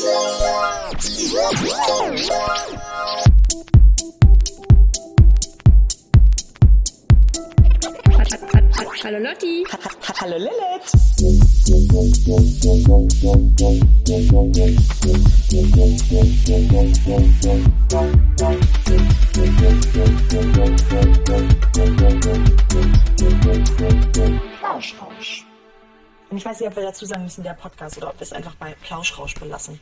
Hallo Lotti. Hallo Lilith. Plauschrausch. Und ich weiß nicht, ob wir dazu sagen müssen, der Podcast, oder ob wir es einfach bei Plauschrausch belassen.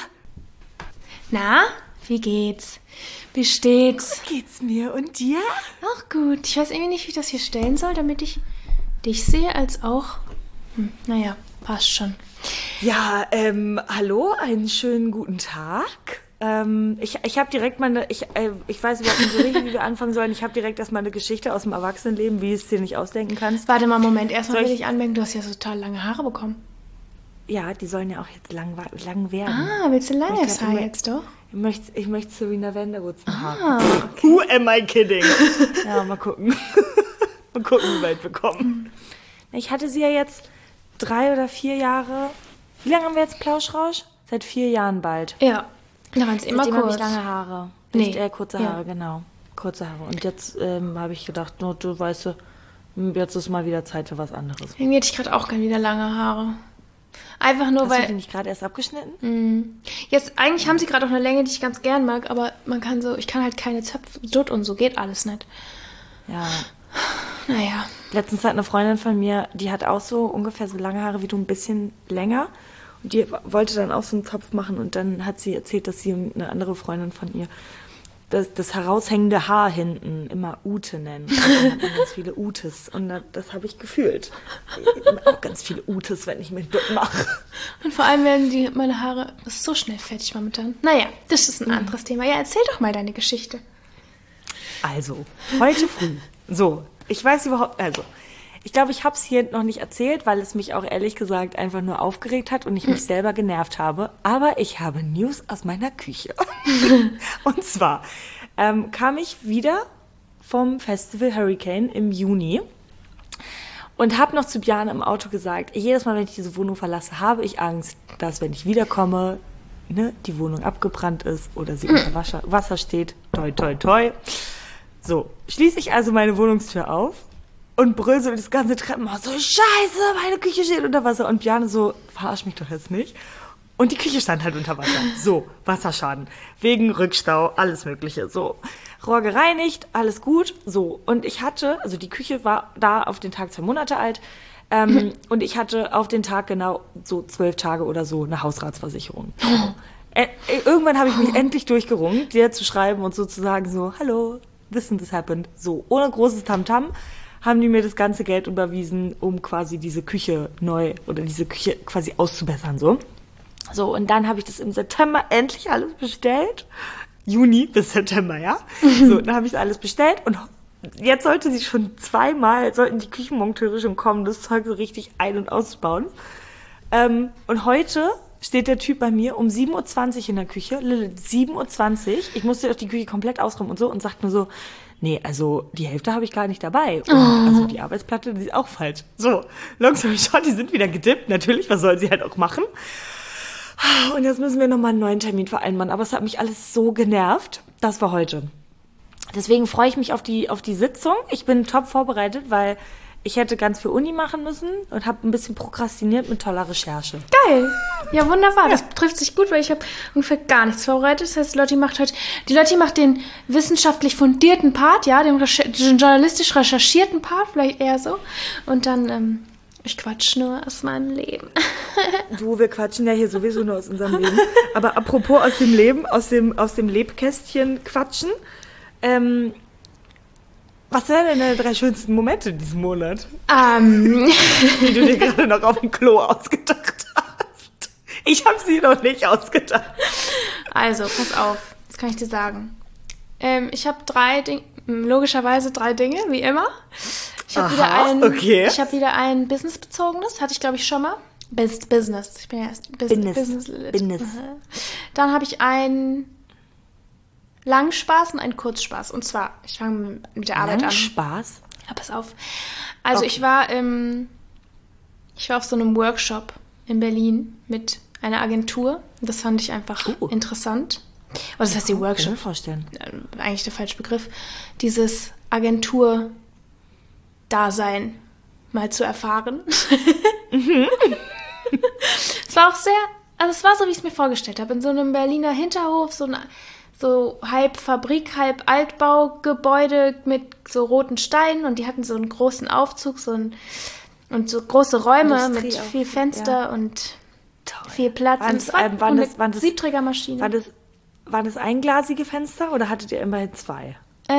Na, wie geht's? Wie steht's? Wie geht's mir und dir? Auch gut. Ich weiß irgendwie nicht, wie ich das hier stellen soll, damit ich dich sehe als auch... naja, passt schon. Ja, hallo, einen schönen guten Tag. Ich habe direkt mal ich weiß überhaupt nicht so richtig, wie wir anfangen sollen. Ich habe direkt erstmal eine Geschichte aus dem Erwachsenenleben, wie du es dir nicht ausdenken kannst. Warte mal, Moment. Erstmal will ich anmerken, du hast ja so total lange Haare bekommen. Ja, die sollen ja auch jetzt lang werden. Ah, willst du langes Haar jetzt doch? Ich möchte Serena Vanderwoods Ah, okay. Who am I kidding? Ja, mal gucken. Mal gucken, wie weit wir kommen. Ich hatte sie ja jetzt 3 oder 4 Jahre. Wie lange haben wir jetzt Plauschrausch? Seit 4 Jahren bald. Ja. Da waren es immer Seitdem kurz. habe ich lange Haare. Nee. Kurze Haare, genau. Kurze Haare. Und jetzt habe ich gedacht, du weißt, jetzt ist mal wieder Zeit für was anderes. Irgendwie hätte ich gerade auch gerne wieder lange Haare. Einfach nur, Hast weil... du die nicht gerade erst abgeschnitten? Jetzt, eigentlich haben sie gerade auch eine Länge, die ich ganz gern mag, aber ich kann halt keine Zöpfe, Dutt und so, geht alles nicht. Ja. Naja. Letztens hat eine Freundin von mir, die hat auch so ungefähr so lange Haare wie du, ein bisschen länger. Und die wollte dann auch so einen Zopf machen. Und dann hat sie erzählt, dass sie eine andere Freundin von ihr das heraushängende Haar hinten immer Ute nennt. Und dann hat man ganz viele Utes. Und das habe ich gefühlt. Ich habe auch ganz viele Utes, wenn ich mich Dutt mache. Und vor allem werden meine Haare so schnell fertig momentan. Naja, das ist ein anderes Thema. Ja, erzähl doch mal deine Geschichte. Also, heute früh. So, ich glaube, ich habe es hier noch nicht erzählt, weil es mich auch ehrlich gesagt einfach nur aufgeregt hat und ich mich selber genervt habe. Aber ich habe News aus meiner Küche. Und zwar kam ich wieder vom Festival Hurricane im Juni und habe noch zu Björn im Auto gesagt, jedes Mal, wenn ich diese Wohnung verlasse, habe ich Angst, dass, wenn ich wiederkomme, die Wohnung abgebrannt ist oder sie unter Wasser steht. Toi, toi, toi. So, schließe ich also meine Wohnungstür auf und brüll so das ganze Treppenhaus so, Scheiße, meine Küche steht unter Wasser. Und Björn so, verarsch mich doch jetzt nicht. Und die Küche stand halt unter Wasser. So, Wasserschaden. Wegen Rückstau, alles Mögliche. So, Rohr gereinigt, alles gut. So, und ich hatte, also die Küche war da auf den Tag 2 Monate alt. Und ich hatte auf den Tag genau so 12 Tage oder so eine Hausratsversicherung. Irgendwann habe ich mich endlich durchgerungen, dir zu schreiben und so zu sagen so, hallo, this and this happened. So, ohne großes Tamtam haben die mir das ganze Geld überwiesen, um quasi diese Küche diese Küche quasi auszubessern, so. So, und dann habe ich das im September endlich alles bestellt. Juni bis September, ja. So, dann habe ich alles bestellt und jetzt sollten die Küchenmonteure schon kommen, das Zeug so richtig ein- und auszubauen. Und heute steht der Typ bei mir um 7.20 Uhr in der Küche, 7.20 Uhr, ich musste doch die Küche komplett ausräumen und so, und sagt nur so, nee, also die Hälfte habe ich gar nicht dabei. Und also die Arbeitsplatte, die ist auch falsch. So, long story short, die sind wieder gedippt, natürlich, was soll sie halt auch machen. Und jetzt müssen wir nochmal einen neuen Termin vereinbaren, aber es hat mich alles so genervt. Das war heute. Deswegen freue ich mich auf die Sitzung. Ich bin top vorbereitet, weil ich hätte ganz viel Uni machen müssen und habe ein bisschen prokrastiniert mit toller Recherche. Geil. Ja, wunderbar. Ja. Das trifft sich gut, weil ich habe ungefähr gar nichts vorbereitet. Das heißt, Lotti macht den wissenschaftlich fundierten Part, ja, den journalistisch recherchierten Part, vielleicht eher so. Und dann, ich quatsch nur aus meinem Leben. Du, wir quatschen ja hier sowieso nur aus unserem Leben. Aber apropos aus dem Leben, aus dem Lebkästchen quatschen, was sind denn deine 3 schönsten Momente diesen Monat? Die du dir gerade noch auf dem Klo ausgedacht hast. Ich habe sie noch nicht ausgedacht. Also, pass auf, das kann ich dir sagen. Ich habe logischerweise 3 Dinge, wie immer. Ich habe wieder ein businessbezogenes, hatte ich glaube ich schon mal. Business. Ich bin ja erst Business. Dann habe ich einen Langspaß und einen Kurzspaß. Und zwar, ich fange mit der Arbeit an. Langspaß? Ja, pass auf. Also okay. Ich war auf so einem Workshop in Berlin mit eine Agentur. Das fand ich einfach interessant. Oder das heißt die Workshop. Kann ich mir vorstellen. Eigentlich der falsche Begriff. Dieses Agentur-Dasein mal zu erfahren. Es war auch es war so, wie ich es mir vorgestellt habe. In so einem Berliner Hinterhof, so halb Fabrik, halb Altbaugebäude mit so roten Steinen und die hatten so einen großen Aufzug, und so große Räume mit viel Fenster und viel Platz. Waren das Siebträgermaschine. Waren das einglasige Fenster oder hattet ihr immerhin 2?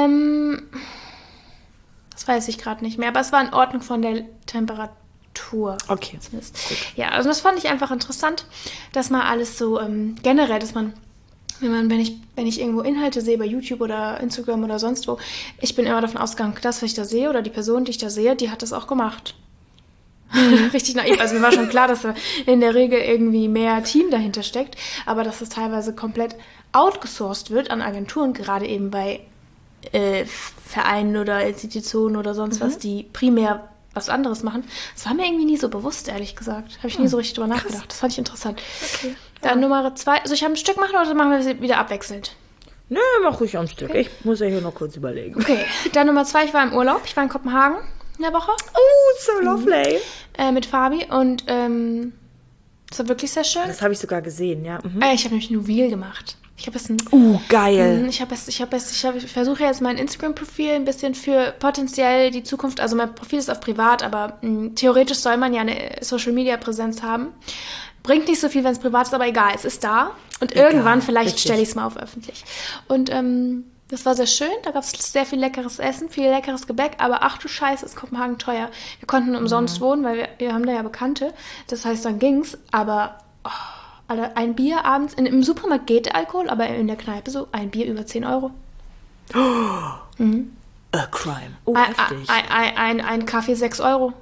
Das weiß ich gerade nicht mehr, aber es war in Ordnung von der Temperatur. Okay. Zumindest. Ja, also das fand ich einfach interessant, dass man alles so generell, dass man, wenn ich irgendwo Inhalte sehe bei YouTube oder Instagram oder sonst wo, ich bin immer davon ausgegangen, das, was ich da sehe oder die Person, die ich da sehe, die hat das auch gemacht. Richtig naiv. Also mir war schon klar, dass da in der Regel irgendwie mehr Team dahinter steckt, aber dass es teilweise komplett outgesourced wird an Agenturen, gerade eben bei Vereinen oder Institutionen oder sonst was, die primär was anderes machen. Das war mir irgendwie nie so bewusst, ehrlich gesagt. Habe ich nie so richtig drüber nachgedacht. Das fand ich interessant. Okay. Dann Nummer 2. Also ich habe ein Stück machen oder machen wir wieder abwechselnd? Nö, mach ruhig am Stück. Okay. Ich muss ja hier noch kurz überlegen. Okay. Dann Nummer 2. Ich war im Urlaub. Ich war in Kopenhagen in der Woche. Oh, so lovely. Mit Fabi und das war wirklich sehr schön. Das habe ich sogar gesehen, ja. Ich habe nämlich Nouvelle gemacht. Ich habe es geil. Ich versuche jetzt mein Instagram-Profil ein bisschen für potenziell die Zukunft, also mein Profil ist auf privat, aber theoretisch soll man ja eine Social-Media-Präsenz haben. Bringt nicht so viel, wenn es privat ist, aber egal, es ist da. Und irgendwann vielleicht stelle ich es mal auf öffentlich. Und das war sehr schön, da gab es sehr viel leckeres Essen, viel leckeres Gebäck, aber ach du Scheiße, ist Kopenhagen teuer. Wir konnten umsonst wohnen, weil wir haben da ja Bekannte, das heißt, dann ging's, aber ein Bier abends, im Supermarkt geht Alkohol, aber in der Kneipe so, ein Bier über 10 Euro. A crime. Heftig. Ein Kaffee 6 Euro.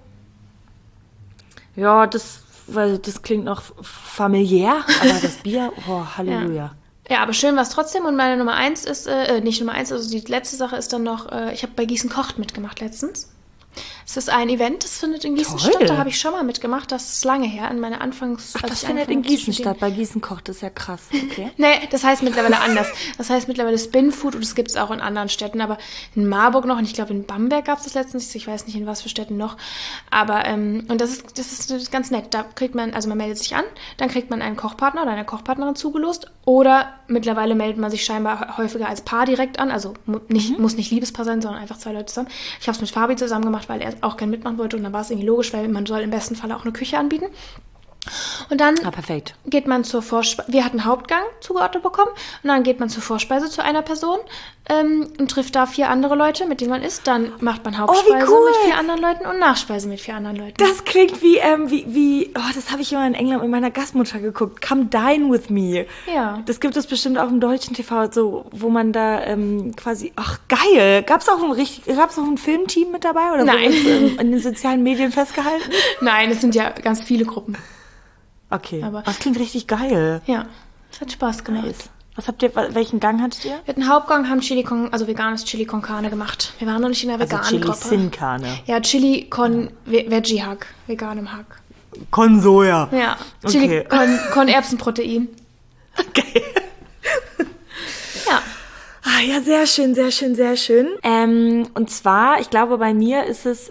Ja, das klingt noch familiär, aber das Bier, Halleluja. Ja, aber schön war es trotzdem und meine Nummer 1 ist, nicht Nummer 1, also die letzte Sache ist dann noch, ich habe bei Gießen kocht mitgemacht letztens. Es ist ein Event, das findet in Gießen statt. Da habe ich schon mal mitgemacht. Das ist lange her, in meiner das findet in Gießen statt. Bei Gießen kocht, das ist ja krass. Okay. Nee, das heißt mittlerweile anders. Das heißt mittlerweile Spin Food und das gibt es auch in anderen Städten. Aber in Marburg noch und ich glaube in Bamberg gab es das letztens. Ich weiß nicht, in was für Städten noch. Aber, und das ist ganz nett. Da kriegt man, also man meldet sich an, dann kriegt man einen Kochpartner oder eine Kochpartnerin zugelost. Oder mittlerweile meldet man sich scheinbar häufiger als Paar direkt an. Also muss nicht Liebespaar sein, sondern einfach 2 Leute zusammen. Ich habe es mit Fabi zusammen gemacht, weil er auch gerne mitmachen wollte und dann war es irgendwie logisch, weil man soll im besten Fall auch eine Küche anbieten. Und dann perfekt. Geht man zur Vorspeise. Wir hatten Hauptgang zugeordnet bekommen und dann geht man zur Vorspeise zu einer Person und trifft da 4 andere Leute, mit denen man isst. Dann macht man Hauptspeise mit 4 anderen Leuten und Nachspeise mit 4 anderen Leuten. Das klingt wie das habe ich immer in England mit meiner Gastmutter geguckt. Come dine with me. Ja. Das gibt es bestimmt auch im deutschen TV, so wo man da quasi, ach geil. Gab's auch ein Filmteam mit dabei oder Nein. In den sozialen Medien festgehalten? Nein, es sind ja ganz viele Gruppen. Okay, aber das klingt richtig geil. Ja, es hat Spaß gemacht. Nice. Welchen Gang hattet ihr? Wir hatten Hauptgang, haben veganes Chili con Carne gemacht. Wir waren noch nicht in der veganen Gruppe. Chili sin Carne. Ja, Chili con Veggie Hack, veganem Hack. Con Soja. Ja, Chili con Erbsenprotein. Okay. Ja. Ah, ja, sehr schön, sehr schön, sehr schön. Und zwar, ich glaube, bei mir ist es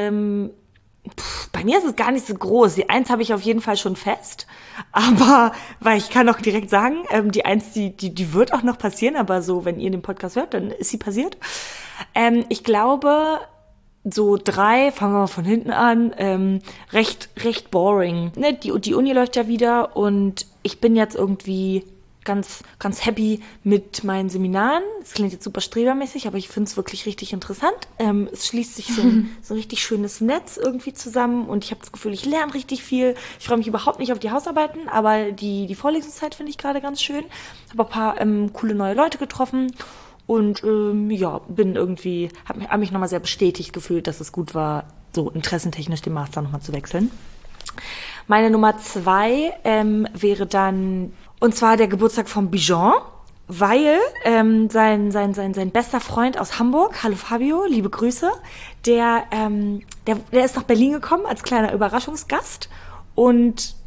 gar nicht so groß. Die 1 habe ich auf jeden Fall schon fest. Aber, weil ich kann auch direkt sagen, die 1, die wird auch noch passieren. Aber so, wenn ihr den Podcast hört, dann ist sie passiert. Ich glaube, so 3, fangen wir mal von hinten an, recht boring. Ne? Die Uni läuft ja wieder und ich bin jetzt irgendwie ganz, ganz happy mit meinen Seminaren. Es klingt jetzt super strebermäßig, aber ich finde es wirklich richtig interessant. Es schließt sich so ein richtig schönes Netz irgendwie zusammen und ich habe das Gefühl, ich lerne richtig viel. Ich freue mich überhaupt nicht auf die Hausarbeiten, aber die Vorlesungszeit finde ich gerade ganz schön. Habe ein paar coole neue Leute getroffen und bin irgendwie, habe mich nochmal sehr bestätigt gefühlt, dass es gut war, so interessentechnisch den Master nochmal zu wechseln. Meine Nummer 2 wäre dann, und zwar der Geburtstag von Bijan, weil sein bester Freund aus Hamburg, hallo Fabio, liebe Grüße, der ist nach Berlin gekommen als kleiner Überraschungsgast und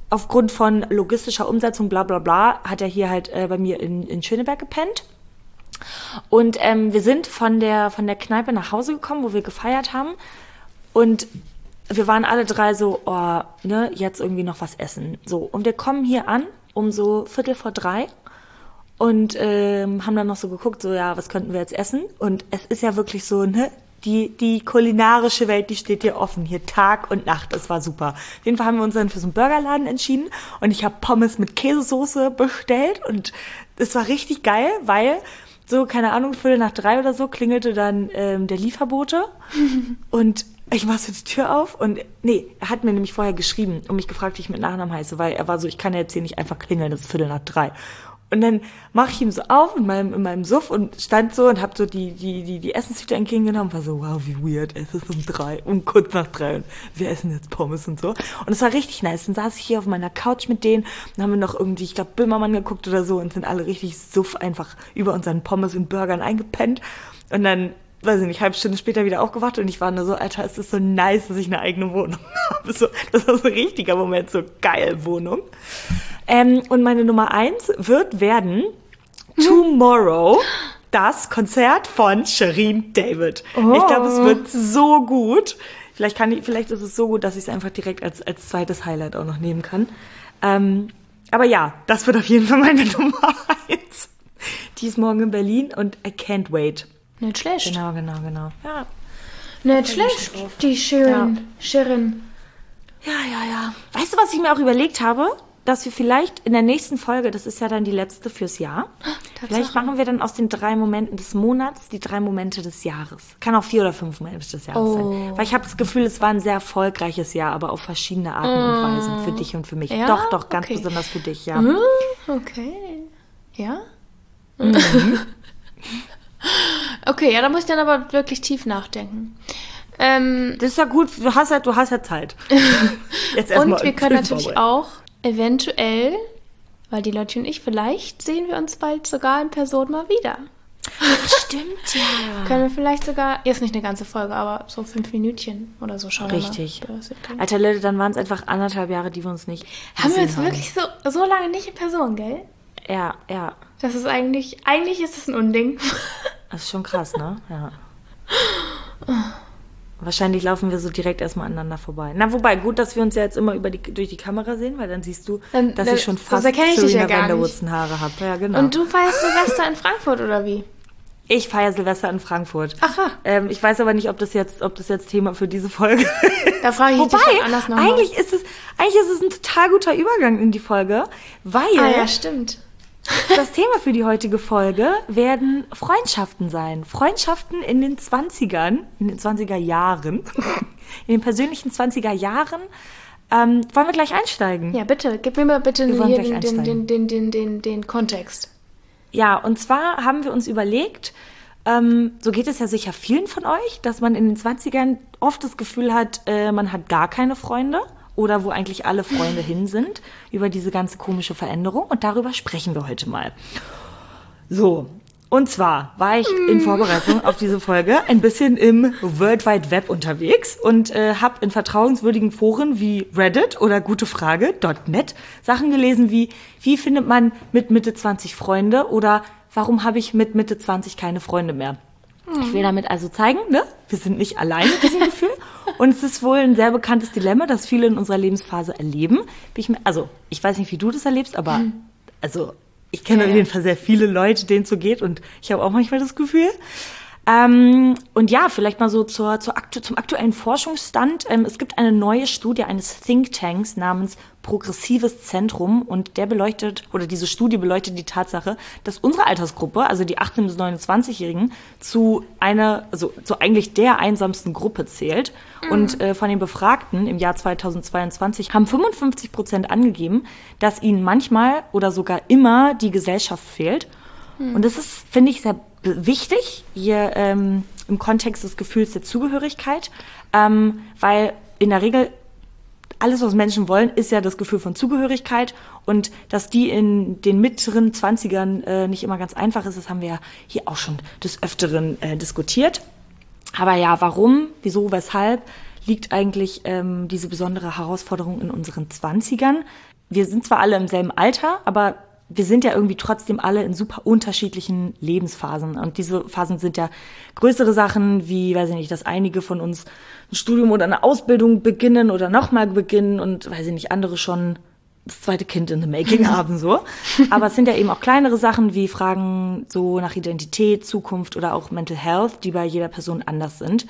aufgrund von logistischer Umsetzung, bla bla bla, hat er hier halt bei mir in Schöneberg gepennt. Und wir sind von der Kneipe nach Hause gekommen, wo wir gefeiert haben. Und wir waren alle drei so, jetzt irgendwie noch was essen. So, und wir kommen hier an um so 2:45 und haben dann noch so geguckt, so, ja, was könnten wir jetzt essen? Und es ist ja wirklich so, ne, die kulinarische Welt, die steht hier offen, hier Tag und Nacht, das war super. Auf jeden Fall haben wir uns dann für so einen Burgerladen entschieden und ich habe Pommes mit Käsesoße bestellt und es war richtig geil, weil so, keine Ahnung, 2:45 oder so klingelte dann der Lieferbote und ich mach so die Tür auf und er hat mir nämlich vorher geschrieben und mich gefragt, wie ich mit Nachnamen heiße, weil er war so, ich kann ja jetzt hier nicht einfach klingeln, das ist 2:45. Und dann mache ich ihm so auf in meinem Suff und stand so und hab so die Essenstüte entgegengenommen und war so, wow, wie weird, es ist kurz nach 3 und wir essen jetzt Pommes und so. Und es war richtig nice. Dann saß ich hier auf meiner Couch mit denen und haben wir noch irgendwie, ich glaube, Böhmermann geguckt oder so und sind alle richtig suff einfach über unseren Pommes und Burgern eingepennt. Und dann, weiß ich nicht, halbe Stunde später wieder aufgewacht und ich war nur so, Alter, es ist so nice, dass ich eine eigene Wohnung habe. So, das war so ein richtiger Moment, so geil, Wohnung. Und meine Nummer 1 wird werden Tomorrow, das Konzert von Shirin David. Oh. Ich glaube, es wird so gut. Vielleicht ist es so gut, dass ich es einfach direkt als zweites Highlight auch noch nehmen kann. Aber ja, das wird auf jeden Fall meine Nummer 1. Die ist morgen in Berlin und I can't wait. Nicht schlecht. Genau. Ja. Nicht schlecht, die Shirin. Ja. Weißt du, was ich mir auch überlegt habe? Dass wir vielleicht in der nächsten Folge, das ist ja dann die letzte fürs Jahr, vielleicht machen wir dann aus den 3 Momenten des Monats die 3 Momente des Jahres. Kann auch 4 oder 5 Momente des Jahres sein. Weil ich habe das Gefühl, es war ein sehr erfolgreiches Jahr, aber auf verschiedene Arten und Weisen. Für dich und für mich. Ja? Doch, ganz besonders für dich, ja. Okay. Ja? Okay, ja, da muss ich dann aber wirklich tief nachdenken. Das ist ja gut, du hast ja Zeit. Jetzt und wir können natürlich auch eventuell, weil die Leute und ich, vielleicht sehen wir uns bald sogar in Person mal wieder. Stimmt, ja. Können wir vielleicht sogar, jetzt nicht eine ganze Folge, aber so 5 Minütchen oder so schauen. Richtig. Alter Leute, dann waren es einfach 1,5 Jahre, die wir uns nicht haben wir uns wirklich so lange nicht in Person, gell? Ja. Das ist eigentlich ist das ein Unding. Das ist schon krass, ne? Ja. Wahrscheinlich laufen wir so direkt erstmal aneinander vorbei. Na, wobei, gut, dass wir uns ja jetzt immer durch die Kamera sehen, weil dann siehst du, dass ich schon fast Serena Vanderwoodsen Haare habe. Ja, genau. Und du feierst Silvester in Frankfurt, oder wie? Ich feiere Silvester in Frankfurt. Aha. Ich weiß aber nicht, ob das jetzt Thema für diese Folge ist. Da frage ich dich dann anders nochmal. Eigentlich ist es ein total guter Übergang in die Folge, weil... ja, stimmt. Das Thema für die heutige Folge werden Freundschaften sein. Freundschaften in den 20ern, in den 20er Jahren, in den persönlichen 20er Jahren. Wollen wir gleich einsteigen? Ja, bitte. Gib mir mal bitte hier den Kontext. Ja, und zwar haben wir uns überlegt, so geht es ja sicher vielen von euch, dass man in den 20ern oft das Gefühl hat, man hat gar keine Freunde. Oder wo eigentlich alle Freunde hin sind, über diese ganze komische Veränderung. Und darüber sprechen wir heute mal. So, und zwar war ich in Vorbereitung auf diese Folge ein bisschen im World Wide Web unterwegs und habe in vertrauenswürdigen Foren wie Reddit oder gutefrage.net Sachen gelesen wie findet man mit Mitte 20 Freunde oder warum habe ich mit Mitte 20 keine Freunde mehr? Ich will damit also zeigen, ne? Wir sind nicht alleine mit diesem Gefühl. Und es ist wohl ein sehr bekanntes Dilemma, das viele in unserer Lebensphase erleben. Ich weiß nicht, wie du das erlebst, aber ich kenne auf jeden Fall sehr viele Leute, denen es so geht und ich habe auch manchmal das Gefühl. Und ja, vielleicht mal so zum aktuellen Forschungsstand. Es gibt eine neue Studie eines Thinktanks namens Progressives Zentrum und diese Studie beleuchtet die Tatsache, dass unsere Altersgruppe, also die 18- bis 29-Jährigen, zu eigentlich der einsamsten Gruppe zählt. Und von den Befragten im Jahr 2022 haben 55% angegeben, dass ihnen manchmal oder sogar immer die Gesellschaft fehlt. Und das ist, finde ich, sehr wichtig hier im Kontext des Gefühls der Zugehörigkeit, weil in der Regel alles, was Menschen wollen, ist ja das Gefühl von Zugehörigkeit und dass die in den mittleren 20ern nicht immer ganz einfach ist, das haben wir ja hier auch schon des Öfteren diskutiert. Aber ja, warum, wieso, weshalb liegt eigentlich diese besondere Herausforderung in unseren 20ern? wir sind zwar alle im selben Alter, aber wir sind ja irgendwie trotzdem alle in super unterschiedlichen Lebensphasen. Und diese Phasen sind ja größere Sachen, wie, weiß ich nicht, dass einige von uns ein Studium oder eine Ausbildung beginnen oder nochmal beginnen und, weiß ich nicht, andere schon das zweite Kind in the making haben, so. Aber es sind ja eben auch kleinere Sachen wie Fragen so nach Identität, Zukunft oder auch Mental Health, die bei jeder Person anders sind.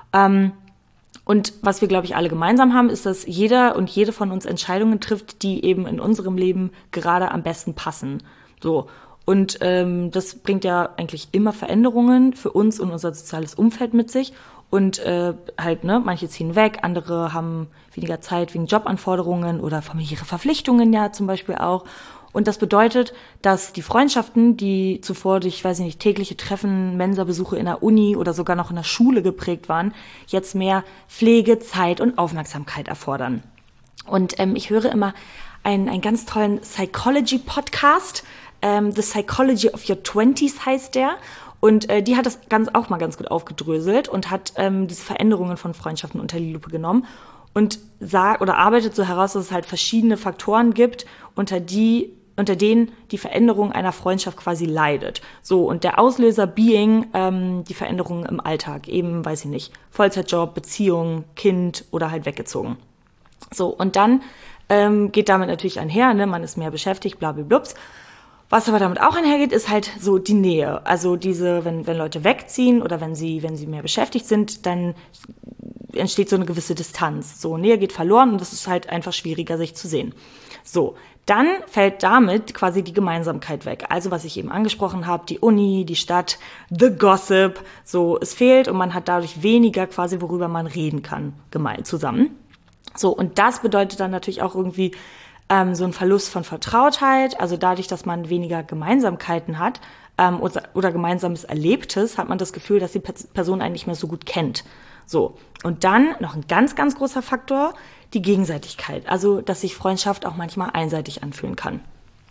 Und was wir, glaube ich, alle gemeinsam haben, ist, dass jeder und jede von uns Entscheidungen trifft, die eben in unserem Leben gerade am besten passen. So. Und das bringt ja eigentlich immer Veränderungen für uns und unser soziales Umfeld mit sich. Und manche ziehen weg, andere haben weniger Zeit wegen Jobanforderungen oder familiäre Verpflichtungen ja zum Beispiel auch. Und das bedeutet, dass die Freundschaften, die zuvor durch, weiß ich nicht, tägliche Treffen, Mensabesuche in der Uni oder sogar noch in der Schule geprägt waren, jetzt mehr Pflege, Zeit und Aufmerksamkeit erfordern. Und ich höre immer einen ganz tollen Psychology-Podcast, The Psychology of Your Twenties heißt der. Und die hat das auch mal ganz gut aufgedröselt und hat diese Veränderungen von Freundschaften unter die Lupe genommen und arbeitet so heraus, dass es halt verschiedene Faktoren gibt, unter denen die Veränderung einer Freundschaft quasi leidet. So, und der Auslöser being die Veränderungen im Alltag, eben, weiß ich nicht, Vollzeitjob, Beziehung, Kind oder halt weggezogen. So, und dann geht damit natürlich einher, ne, man ist mehr beschäftigt, blablablups. Was aber damit auch einhergeht, ist halt so die Nähe. Also wenn Leute wegziehen oder wenn sie mehr beschäftigt sind, dann entsteht so eine gewisse Distanz. So, Nähe geht verloren und es ist halt einfach schwieriger, sich zu sehen. So, dann fällt damit quasi die Gemeinsamkeit weg. Also was ich eben angesprochen habe, die Uni, die Stadt, the gossip. So, es fehlt und man hat dadurch weniger quasi, worüber man reden kann, zusammen. So, und das bedeutet dann natürlich auch irgendwie so ein Verlust von Vertrautheit, also dadurch, dass man weniger Gemeinsamkeiten hat oder gemeinsames Erlebtes, hat man das Gefühl, dass die Person einen nicht mehr so gut kennt. So, und dann noch ein ganz, ganz großer Faktor, die Gegenseitigkeit, also dass sich Freundschaft auch manchmal einseitig anfühlen kann.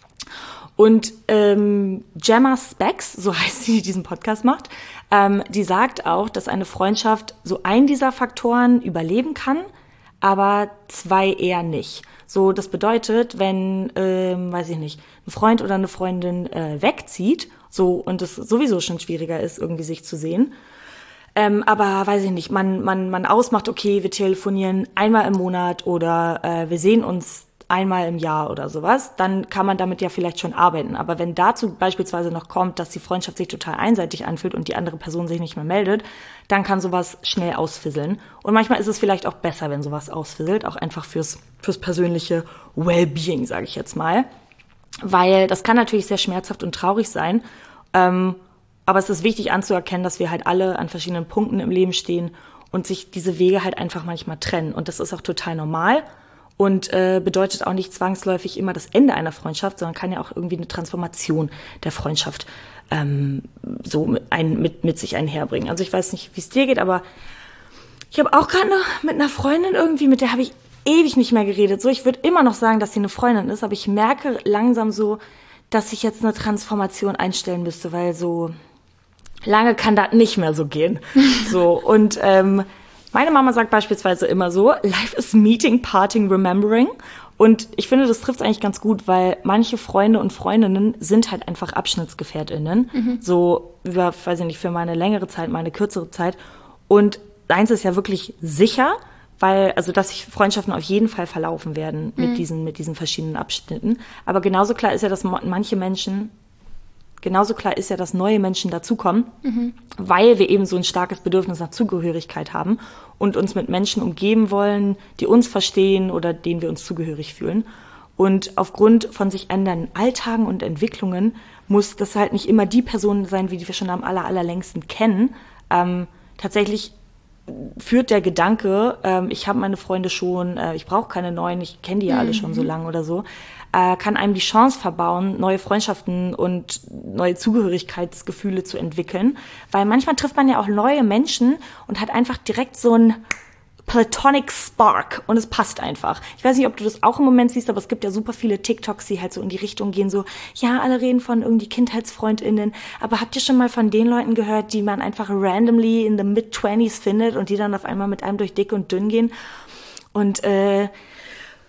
Und Gemma Spex, so heißt sie, die diesen Podcast macht, die sagt auch, dass eine Freundschaft so einen dieser Faktoren überleben kann, aber zwei eher nicht. So, das bedeutet, wenn, weiß ich nicht, ein Freund oder eine Freundin wegzieht, so, und es sowieso schon schwieriger ist, irgendwie sich zu sehen, aber weiß ich nicht, man ausmacht, okay, wir telefonieren einmal im Monat oder wir sehen uns einmal im Jahr oder sowas, dann kann man damit ja vielleicht schon arbeiten. Aber wenn dazu beispielsweise noch kommt, dass die Freundschaft sich total einseitig anfühlt und die andere Person sich nicht mehr meldet, dann kann sowas schnell ausfisseln. Und manchmal ist es vielleicht auch besser, wenn sowas ausfisselt, auch einfach fürs persönliche Wellbeing, sage ich jetzt mal. Weil das kann natürlich sehr schmerzhaft und traurig sein, aber es ist wichtig anzuerkennen, dass wir halt alle an verschiedenen Punkten im Leben stehen und sich diese Wege halt einfach manchmal trennen. Und das ist auch total normal. Und bedeutet auch nicht zwangsläufig immer das Ende einer Freundschaft, sondern kann ja auch irgendwie eine Transformation der Freundschaft so mit sich einherbringen. Also ich weiß nicht, wie es dir geht, aber ich habe auch gerade mit einer Freundin irgendwie, mit der habe ich ewig nicht mehr geredet. So, ich würde immer noch sagen, dass sie eine Freundin ist, aber ich merke langsam so, dass ich jetzt eine Transformation einstellen müsste, weil so lange kann das nicht mehr so gehen. So, und meine Mama sagt beispielsweise immer so, life is meeting, parting, remembering. Und ich finde, das trifft es eigentlich ganz gut, weil manche Freunde und Freundinnen sind halt einfach AbschnittsgefährtInnen. Mhm. So über, weiß ich nicht, für meine längere Zeit, meine kürzere Zeit. Und eins ist ja wirklich sicher, dass sich Freundschaften auf jeden Fall verlaufen werden mit diesen verschiedenen Abschnitten. Aber genauso klar ist ja, dass dass neue Menschen dazukommen, weil wir eben so ein starkes Bedürfnis nach Zugehörigkeit haben und uns mit Menschen umgeben wollen, die uns verstehen oder denen wir uns zugehörig fühlen. Und aufgrund von sich ändernden Alltagen und Entwicklungen muss das halt nicht immer die Person sein, wie die wir schon am allerlängsten kennen. Tatsächlich führt der Gedanke, ich habe meine Freunde schon, ich brauche keine neuen, ich kenne die ja alle schon so lange oder so, kann einem die Chance verbauen, neue Freundschaften und neue Zugehörigkeitsgefühle zu entwickeln. Weil manchmal trifft man ja auch neue Menschen und hat einfach direkt so ein Platonic Spark und es passt einfach. Ich weiß nicht, ob du das auch im Moment siehst, aber es gibt ja super viele TikToks, die halt so in die Richtung gehen, so, ja, alle reden von irgendwie KindheitsfreundInnen, aber habt ihr schon mal von den Leuten gehört, die man einfach randomly in the mid-20s findet und die dann auf einmal mit einem durch dick und dünn gehen? Und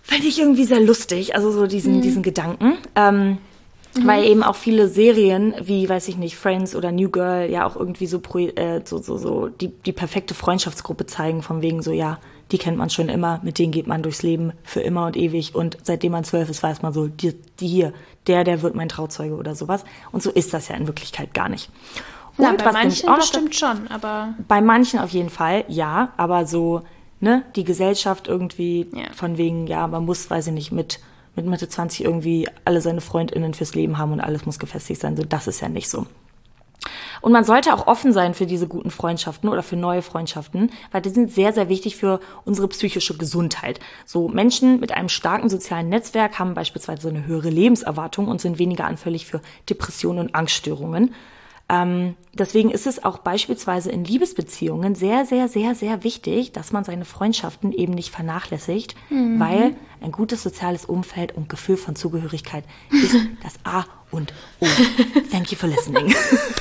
fand ich irgendwie sehr lustig, also so diesen Gedanken. Weil eben auch viele Serien, wie, weiß ich nicht, Friends oder New Girl, ja auch irgendwie so die perfekte Freundschaftsgruppe zeigen, von wegen so, ja, die kennt man schon immer, mit denen geht man durchs Leben für immer und ewig und seitdem man 12 ist, weiß man so, die hier, der wird mein Trauzeuge oder sowas. Und so ist das ja in Wirklichkeit gar nicht. Und na, bei manchen bestimmt schon, aber... Bei manchen auf jeden Fall, ja, aber so, ne, die Gesellschaft irgendwie von wegen, ja, man muss, weiß ich nicht, mit Mitte 20 irgendwie alle seine FreundInnen fürs Leben haben und alles muss gefestigt sein. So, das ist ja nicht so. Und man sollte auch offen sein für diese guten Freundschaften oder für neue Freundschaften, weil die sind sehr, sehr wichtig für unsere psychische Gesundheit. So Menschen mit einem starken sozialen Netzwerk haben beispielsweise eine höhere Lebenserwartung und sind weniger anfällig für Depressionen und Angststörungen. Deswegen ist es auch beispielsweise in Liebesbeziehungen sehr, sehr, sehr, sehr wichtig, dass man seine Freundschaften eben nicht vernachlässigt, weil ein gutes soziales Umfeld und Gefühl von Zugehörigkeit ist das A und O. Thank you for listening.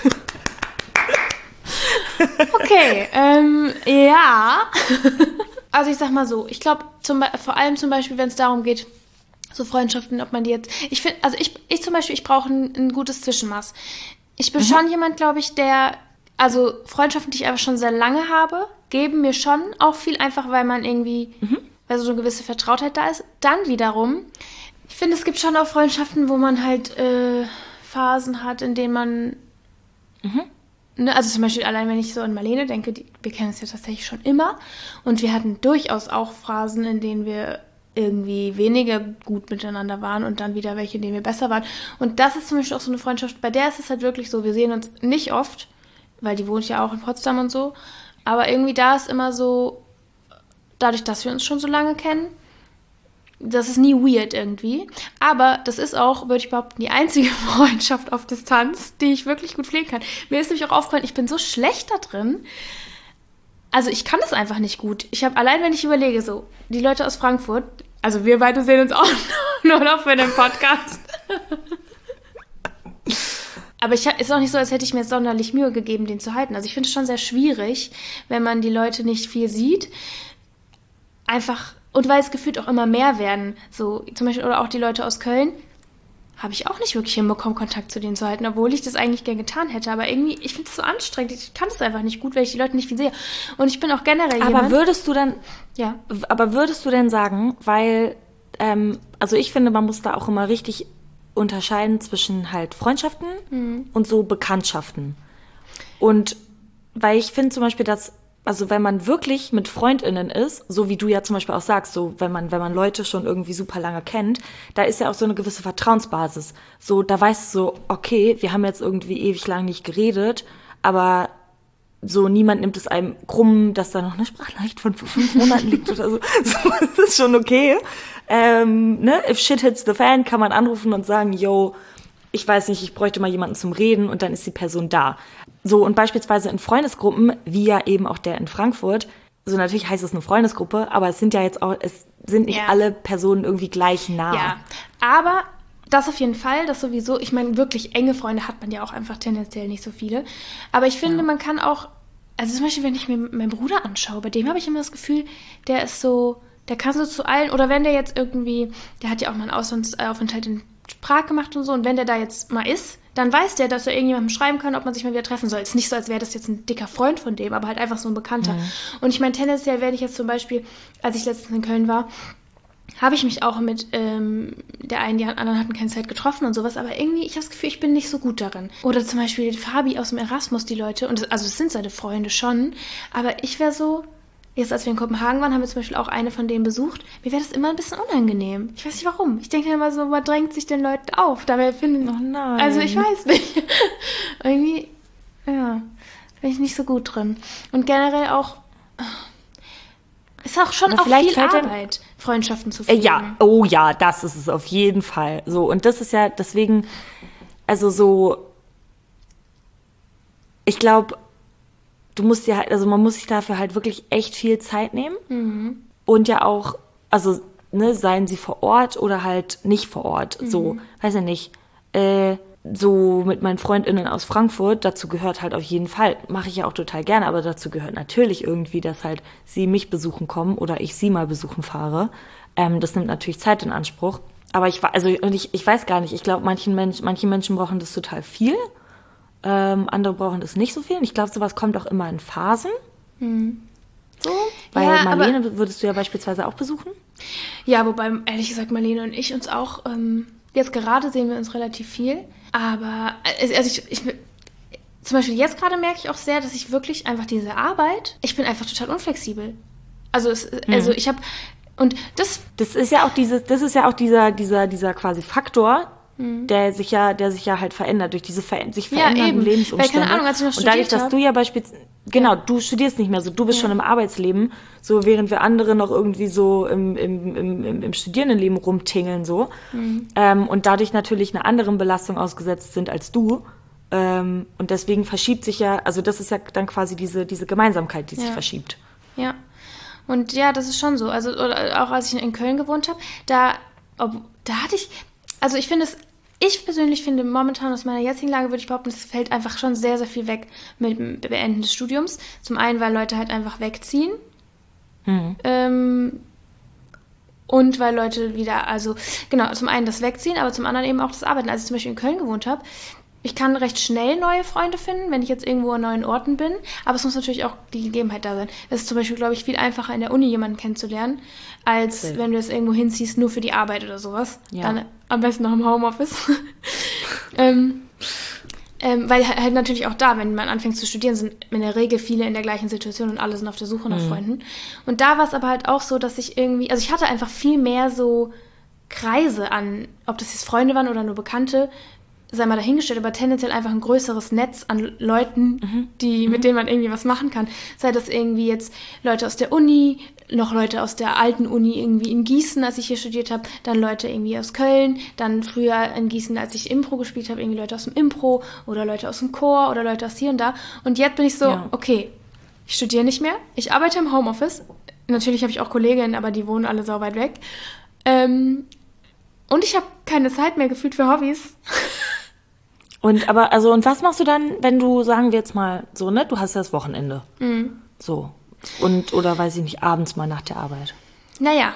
Okay, ja. Also ich sag mal so, ich glaube vor allem zum Beispiel, wenn es darum geht, so Freundschaften, ob man die jetzt... Ich finde, also ich zum Beispiel, ich brauche ein gutes Zwischenmaß. Ich bin schon jemand, glaube ich, also Freundschaften, die ich einfach schon sehr lange habe, geben mir schon auch viel, einfach weil man irgendwie, weil so eine gewisse Vertrautheit da ist. Dann wiederum, ich finde, es gibt schon auch Freundschaften, wo man halt Phasen hat, in denen man, ne, also zum Beispiel allein, wenn ich so an Marlene denke, wir kennen es ja tatsächlich schon immer und wir hatten durchaus auch Phasen, in denen wir irgendwie weniger gut miteinander waren und dann wieder welche, in denen wir besser waren. Und das ist zum Beispiel auch so eine Freundschaft, bei der ist es halt wirklich so, wir sehen uns nicht oft, weil die wohnt ja auch in Potsdam und so, aber irgendwie da ist immer so, dadurch, dass wir uns schon so lange kennen, das ist nie weird irgendwie. Aber das ist auch, würde ich behaupten, die einzige Freundschaft auf Distanz, die ich wirklich gut pflegen kann. Mir ist nämlich auch aufgefallen, ich bin so schlecht da drin. Also ich kann das einfach nicht gut. Ich habe, allein wenn ich überlege, so, die Leute aus Frankfurt, also wir beide sehen uns auch nur noch für den Podcast. Aber ist auch nicht so, als hätte ich mir sonderlich Mühe gegeben, den zu halten. Also ich finde es schon sehr schwierig, wenn man die Leute nicht viel sieht. Einfach, und weil es gefühlt auch immer mehr werden. So, zum Beispiel, oder auch die Leute aus Köln, habe ich auch nicht wirklich hinbekommen, Kontakt zu denen zu halten, obwohl ich das eigentlich gern getan hätte. Aber irgendwie, ich finde es so anstrengend. Ich kann es einfach nicht gut, weil ich die Leute nicht viel sehe. Und ich bin auch generell jemand... Aber würdest du denn sagen, weil, also ich finde, man muss da auch immer richtig unterscheiden zwischen halt Freundschaften und so Bekanntschaften. Und weil ich finde zum Beispiel, dass, also wenn man wirklich mit FreundInnen ist, so wie du ja zum Beispiel auch sagst, so wenn man Leute schon irgendwie super lange kennt, da ist ja auch so eine gewisse Vertrauensbasis. So, da weißt du so, okay, wir haben jetzt irgendwie ewig lang nicht geredet, aber so niemand nimmt es einem krumm, dass da noch eine Sprachnachricht von 5 Monaten liegt oder so. So ist das schon okay. Ne? If shit hits the fan, kann man anrufen und sagen, yo, ich weiß nicht, ich bräuchte mal jemanden zum Reden und dann ist die Person da. So, und beispielsweise in Freundesgruppen, wie ja eben auch der in Frankfurt, so natürlich heißt es eine Freundesgruppe, aber es sind ja jetzt auch, es sind nicht alle Personen irgendwie gleich nah. Ja, aber das auf jeden Fall, das sowieso, ich meine, wirklich enge Freunde hat man ja auch einfach tendenziell nicht so viele. Aber ich finde, man kann auch, also zum Beispiel, wenn ich mir meinen Bruder anschaue, bei dem habe ich immer das Gefühl, der ist so, der kann so zu allen, oder wenn der jetzt irgendwie, der hat ja auch mal einen Auslandsaufenthalt in Prag gemacht und so, und wenn der da jetzt mal ist, dann weiß der, dass er irgendjemandem schreiben kann, ob man sich mal wieder treffen soll. Es ist nicht so, als wäre das jetzt ein dicker Freund von dem, aber halt einfach so ein Bekannter. Und ich meine, tendenziell werde ich jetzt zum Beispiel, als ich letztens in Köln war, habe ich mich auch mit der einen, die anderen hatten keine Zeit getroffen und sowas, aber irgendwie, ich habe das Gefühl, ich bin nicht so gut darin. Oder zum Beispiel Fabi aus dem Erasmus, die Leute, und also es sind seine Freunde schon, aber ich wäre so, jetzt als wir in Kopenhagen waren, haben wir zum Beispiel auch eine von denen besucht, mir wäre das immer ein bisschen unangenehm. Ich weiß nicht warum. Ich denke immer so, man drängt sich den Leuten auf, dabei finden, oh nein. Also ich weiß nicht. Irgendwie, ja, bin ich nicht so gut drin. Und generell auch, ist auch schon auch viel Arbeit, Freundschaften zu pflegen. Ja, oh ja, das ist es auf jeden Fall. So, und das ist ja deswegen, also so, ich glaube, du musst ja halt, also man muss sich dafür halt wirklich echt viel Zeit nehmen. Und ja auch, also, ne, seien sie vor Ort oder halt nicht vor Ort. So, weiß ich nicht, so mit meinen FreundInnen aus Frankfurt, dazu gehört halt auf jeden Fall, mache ich ja auch total gerne, aber dazu gehört natürlich irgendwie, dass halt sie mich besuchen kommen oder ich sie mal besuchen fahre. Das nimmt natürlich Zeit in Anspruch. Aber ich weiß gar nicht, ich glaube, manche Menschen brauchen das total viel. Andere brauchen das nicht so viel. Und ich glaube, sowas kommt auch immer in Phasen. So, weil Marlene würdest du ja beispielsweise auch besuchen? Ja, wobei, ehrlich gesagt, Marlene und ich uns auch, jetzt gerade sehen wir uns relativ viel. Aber, also ich zum Beispiel jetzt gerade merke ich auch sehr, dass ich wirklich einfach diese Arbeit, ich bin einfach total unflexibel. Also ich habe, und das ist ja auch dieser quasi Faktor, der sich ja halt verändert durch diese sich verändernden Lebensumstände. Weil, keine Ahnung, als ich noch studiert habe. Und dadurch, dass du ja beispielsweise, genau, du studierst nicht mehr so, du bist schon im Arbeitsleben, so während wir andere noch irgendwie so im Studierendenleben rumtingeln, so. Und dadurch natürlich einer anderen Belastung ausgesetzt sind als du. Und deswegen verschiebt sich ja, also das ist ja dann quasi diese Gemeinsamkeit, die sich verschiebt. Ja. Und ja, das ist schon so. Also, oder auch als ich in Köln gewohnt habe, da hatte ich, also ich persönlich finde momentan aus meiner jetzigen Lage, würde ich behaupten, es fällt einfach schon sehr, sehr viel weg mit dem Beenden des Studiums. Zum einen, weil Leute halt einfach wegziehen. Und weil Leute wieder, also genau, zum einen das Wegziehen, aber zum anderen eben auch das Arbeiten. Als ich zum Beispiel in Köln gewohnt habe, ich kann recht schnell neue Freunde finden, wenn ich jetzt irgendwo an neuen Orten bin. Aber es muss natürlich auch die Gegebenheit da sein. Es ist zum Beispiel, glaube ich, viel einfacher in der Uni jemanden kennenzulernen, als wenn du jetzt irgendwo hinziehst, nur für die Arbeit oder sowas. Ja. Dann am besten noch im Homeoffice. Weil halt natürlich auch da, wenn man anfängt zu studieren, sind in der Regel viele in der gleichen Situation und alle sind auf der Suche nach Freunden. Und da war es aber halt auch so, dass ich irgendwie, also ich hatte einfach viel mehr so Kreise an, ob das jetzt Freunde waren oder nur Bekannte, sei mal dahingestellt, aber tendenziell einfach ein größeres Netz an Leuten, mit denen man irgendwie was machen kann. Sei das irgendwie jetzt Leute aus der Uni, noch Leute aus der alten Uni irgendwie in Gießen, als ich hier studiert habe, dann Leute irgendwie aus Köln, dann früher in Gießen, als ich Impro gespielt habe, irgendwie Leute aus dem Impro oder Leute aus dem Chor oder Leute aus hier und da. Und jetzt bin ich so, okay, ich studiere nicht mehr, ich arbeite im Homeoffice. Natürlich habe ich auch Kolleginnen, aber die wohnen alle sau weit weg. Und ich habe keine Zeit mehr gefühlt für Hobbys. Und was machst du dann, wenn du, sagen wir jetzt mal so, ne, du hast ja das Wochenende. So. Oder weiß ich nicht, abends mal nach der Arbeit. Naja.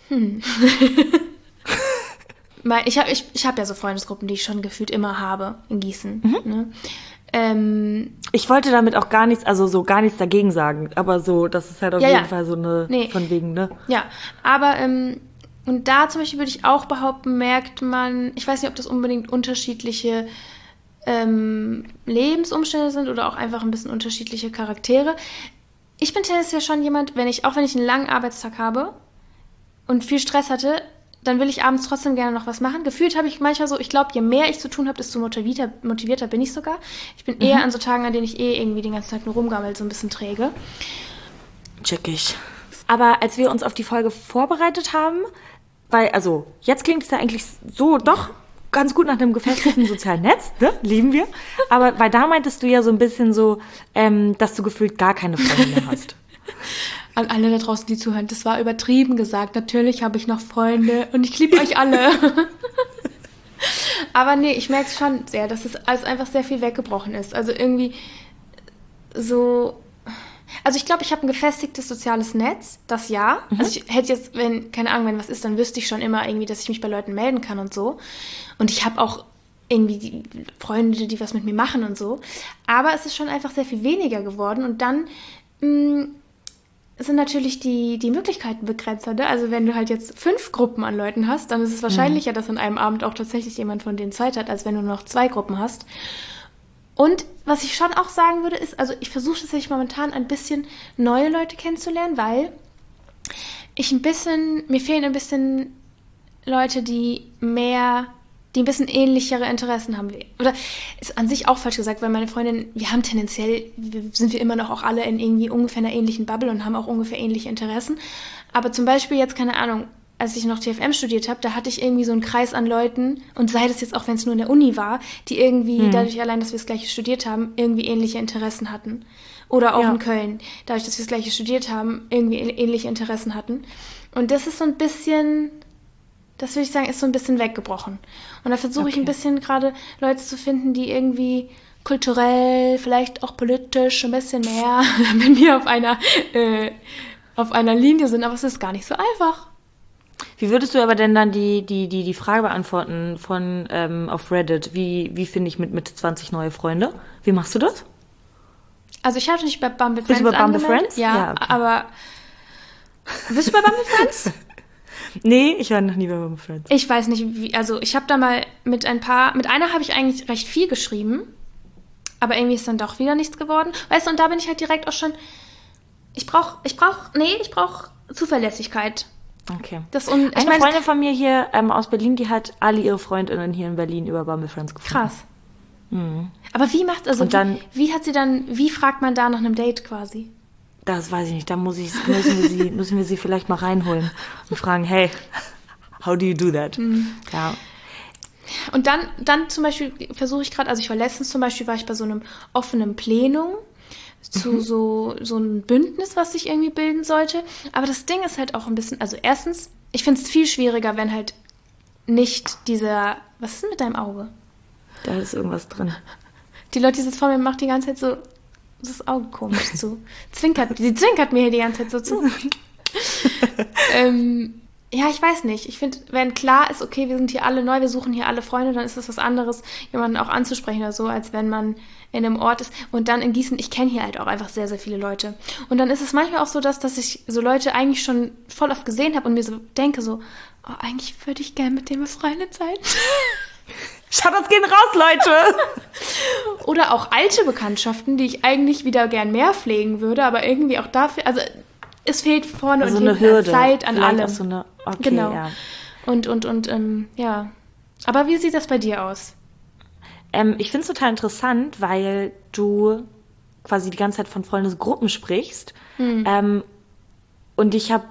Ich hab ja so Freundesgruppen, die ich schon gefühlt immer habe in Gießen. Ne? Ich wollte damit auch gar nichts dagegen sagen, aber so, das ist halt auf jeden Fall so eine, von wegen, ne? Ja, aber, und da zum Beispiel würde ich auch behaupten, merkt man, ich weiß nicht, ob das unbedingt unterschiedliche Lebensumstände sind oder auch einfach ein bisschen unterschiedliche Charaktere. Ich bin tendenziell schon jemand, wenn ich einen langen Arbeitstag habe und viel Stress hatte, dann will ich abends trotzdem gerne noch was machen. Gefühlt habe ich manchmal so, ich glaube, je mehr ich zu tun habe, desto motivierter bin ich sogar. Ich bin eher an so Tagen, an denen ich irgendwie den ganzen Tag nur rumgammel, so ein bisschen träge. Check ich. Aber als wir uns auf die Folge vorbereitet haben, weil, also, jetzt klingt es ja eigentlich so doch ganz gut nach einem gefestigten sozialen Netz, ne? Lieben wir. Aber weil da meintest du ja so ein bisschen so, dass du gefühlt gar keine Freunde mehr hast. An alle da draußen, die zuhören, das war übertrieben gesagt. Natürlich habe ich noch Freunde und ich liebe euch alle. Aber nee, ich merke es schon sehr, dass es alles einfach sehr viel weggebrochen ist. Also irgendwie so... Also ich glaube, ich habe ein gefestigtes soziales Netz, das ja. Also ich hätte jetzt, wenn was ist, dann wüsste ich schon immer irgendwie, dass ich mich bei Leuten melden kann und so. Und ich habe auch irgendwie die Freunde, die was mit mir machen und so. Aber es ist schon einfach sehr viel weniger geworden. Und dann sind natürlich die Möglichkeiten begrenzter. Ne? Also wenn du halt jetzt 5 Gruppen an Leuten hast, dann ist es wahrscheinlicher, dass an einem Abend auch tatsächlich jemand von denen Zeit hat, als wenn du nur noch 2 Gruppen hast. Und was ich schon auch sagen würde, ist, also ich versuche tatsächlich momentan ein bisschen neue Leute kennenzulernen, weil mir fehlen ein bisschen Leute, die ein bisschen ähnlichere Interessen haben. Oder ist an sich auch falsch gesagt, weil meine Freundin, sind wir immer noch auch alle in irgendwie ungefähr einer ähnlichen Bubble und haben auch ungefähr ähnliche Interessen. Aber zum Beispiel jetzt, keine Ahnung, als ich noch TFM studiert habe, da hatte ich irgendwie so einen Kreis an Leuten, und sei das jetzt auch, wenn es nur in der Uni war, die irgendwie, dadurch allein, dass wir das Gleiche studiert haben, irgendwie ähnliche Interessen hatten. Oder auch in Köln, dadurch, dass wir das Gleiche studiert haben, irgendwie ähnliche Interessen hatten. Und das ist so ein bisschen, das würde ich sagen, ist so ein bisschen weggebrochen. Und da versuche ich ein bisschen gerade Leute zu finden, die irgendwie kulturell, vielleicht auch politisch ein bisschen mehr mit mir auf einer Linie sind, aber es ist gar nicht so einfach. Wie würdest du aber denn dann die Frage beantworten von auf Reddit? Wie finde ich mit Mitte 20 neue Freunde? Wie machst du das? Also ich habe nicht bei Bumble Bist Friends du bei Bumble angemeldet. Friends? Ja, okay. aber bist du bei Bumble Friends? Nee, ich war noch nie bei Bumble Friends. Ich weiß nicht, also ich habe da mal mit einer habe ich eigentlich recht viel geschrieben, aber irgendwie ist dann doch wieder nichts geworden. Weißt du, und da bin ich halt direkt auch schon, ich brauche Zuverlässigkeit. Okay. Eine Freundin von mir hier aus Berlin, die hat alle ihre FreundInnen hier in Berlin über Bumble Friends gefunden. Krass. Mhm. Aber wie wie fragt man da nach einem Date quasi? Das weiß ich nicht, da müssen wir sie vielleicht mal reinholen und fragen, hey, how do you do that? Mhm. Ja. Und dann zum Beispiel versuche ich gerade, also letztens zum Beispiel war ich bei so einem offenen Plenum zu so ein Bündnis, was sich irgendwie bilden sollte. Aber das Ding ist halt auch ein bisschen, also erstens, ich finde es viel schwieriger, wenn halt nicht was ist denn mit deinem Auge? Da ist irgendwas drin. Die Leute, die sitzt vor mir, macht die ganze Zeit so das Auge komisch zu. Sie zwinkert mir hier die ganze Zeit so zu. Ja, ich weiß nicht. Ich finde, wenn klar ist, okay, wir sind hier alle neu, wir suchen hier alle Freunde, dann ist das was anderes, jemanden auch anzusprechen oder so, als wenn man in einem Ort ist. Und dann in Gießen, ich kenne hier halt auch einfach sehr, sehr viele Leute. Und dann ist es manchmal auch so, dass ich so Leute eigentlich schon voll oft gesehen habe und mir so denke so, oh, eigentlich würde ich gerne mit dem befreundet sein. Schaut, das gehen raus, Leute! Oder auch alte Bekanntschaften, die ich eigentlich wieder gern mehr pflegen würde, aber irgendwie auch dafür, also es fehlt vorne also und hinten eine Hürde. Zeit an Vielleicht allem. So okay, genau. Ja. Und ja. Aber wie sieht das bei dir aus? Ich finde es total interessant, weil du quasi die ganze Zeit von Freundesgruppen sprichst. Und ich habe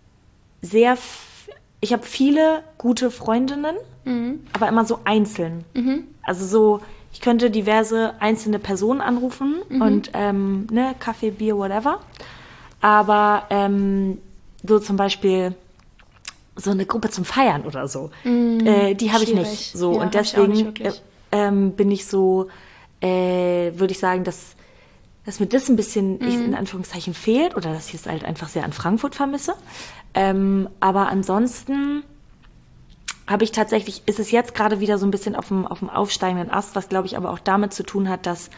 viele gute Freundinnen, aber immer so einzeln. Also so, ich könnte diverse einzelne Personen anrufen und Kaffee, Bier, whatever. Aber so zum Beispiel so eine Gruppe zum Feiern oder so, die habe ich nicht. So. Ja, und deswegen bin ich so, würde ich sagen, dass mir das ein bisschen in Anführungszeichen fehlt oder dass ich es halt einfach sehr an Frankfurt vermisse. Aber ansonsten habe ich tatsächlich, ist es jetzt gerade wieder so ein bisschen auf dem aufsteigenden Ast, was glaube ich aber auch damit zu tun hat, dass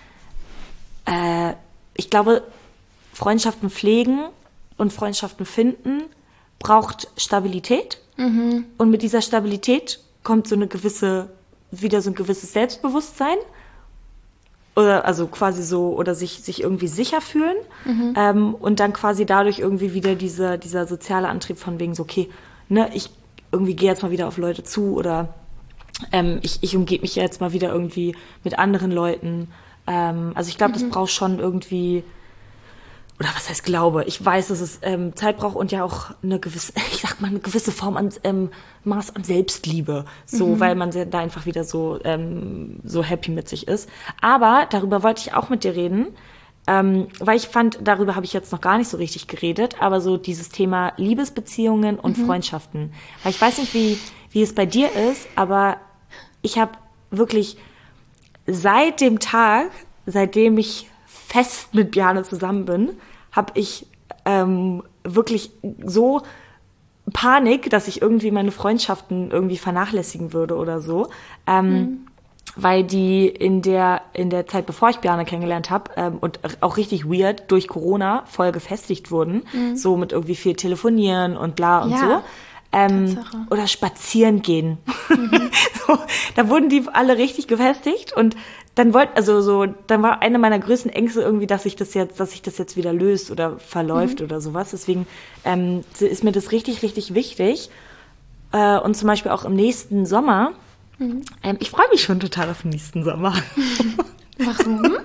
ich glaube, Freundschaften pflegen und Freundschaften finden braucht Stabilität. Und mit dieser Stabilität kommt wieder so ein gewisses Selbstbewusstsein. Oder also quasi so, oder sich irgendwie sicher fühlen. Und dann quasi dadurch irgendwie wieder dieser soziale Antrieb von wegen so, okay, ne, ich irgendwie gehe jetzt mal wieder auf Leute zu oder ich umgebe mich jetzt mal wieder irgendwie mit anderen Leuten. Also ich glaube, das braucht schon irgendwie, oder was heißt Glaube? Ich weiß, dass es Zeit braucht und ja auch eine gewisse Form an Maß an Selbstliebe, so, weil man da einfach wieder so happy mit sich ist. Aber darüber wollte ich auch mit dir reden, weil ich fand, darüber habe ich jetzt noch gar nicht so richtig geredet, aber so dieses Thema Liebesbeziehungen und Freundschaften. Weil ich weiß nicht, wie es bei dir ist, aber ich habe wirklich seit dem Tag, seitdem ich fest mit Bjarne zusammen bin, habe ich wirklich so Panik, dass ich irgendwie meine Freundschaften irgendwie vernachlässigen würde oder so. Weil die in der Zeit, bevor ich Bjarne kennengelernt habe und auch richtig weird durch Corona voll gefestigt wurden, so mit irgendwie viel telefonieren und bla und so. Oder spazieren gehen. So, da wurden die alle richtig gefestigt und dann war eine meiner größten Ängste irgendwie, dass sich das jetzt wieder löst oder verläuft oder sowas. Deswegen ist mir das richtig, richtig wichtig. Und zum Beispiel auch im nächsten Sommer. Ich freue mich schon total auf den nächsten Sommer. Warum?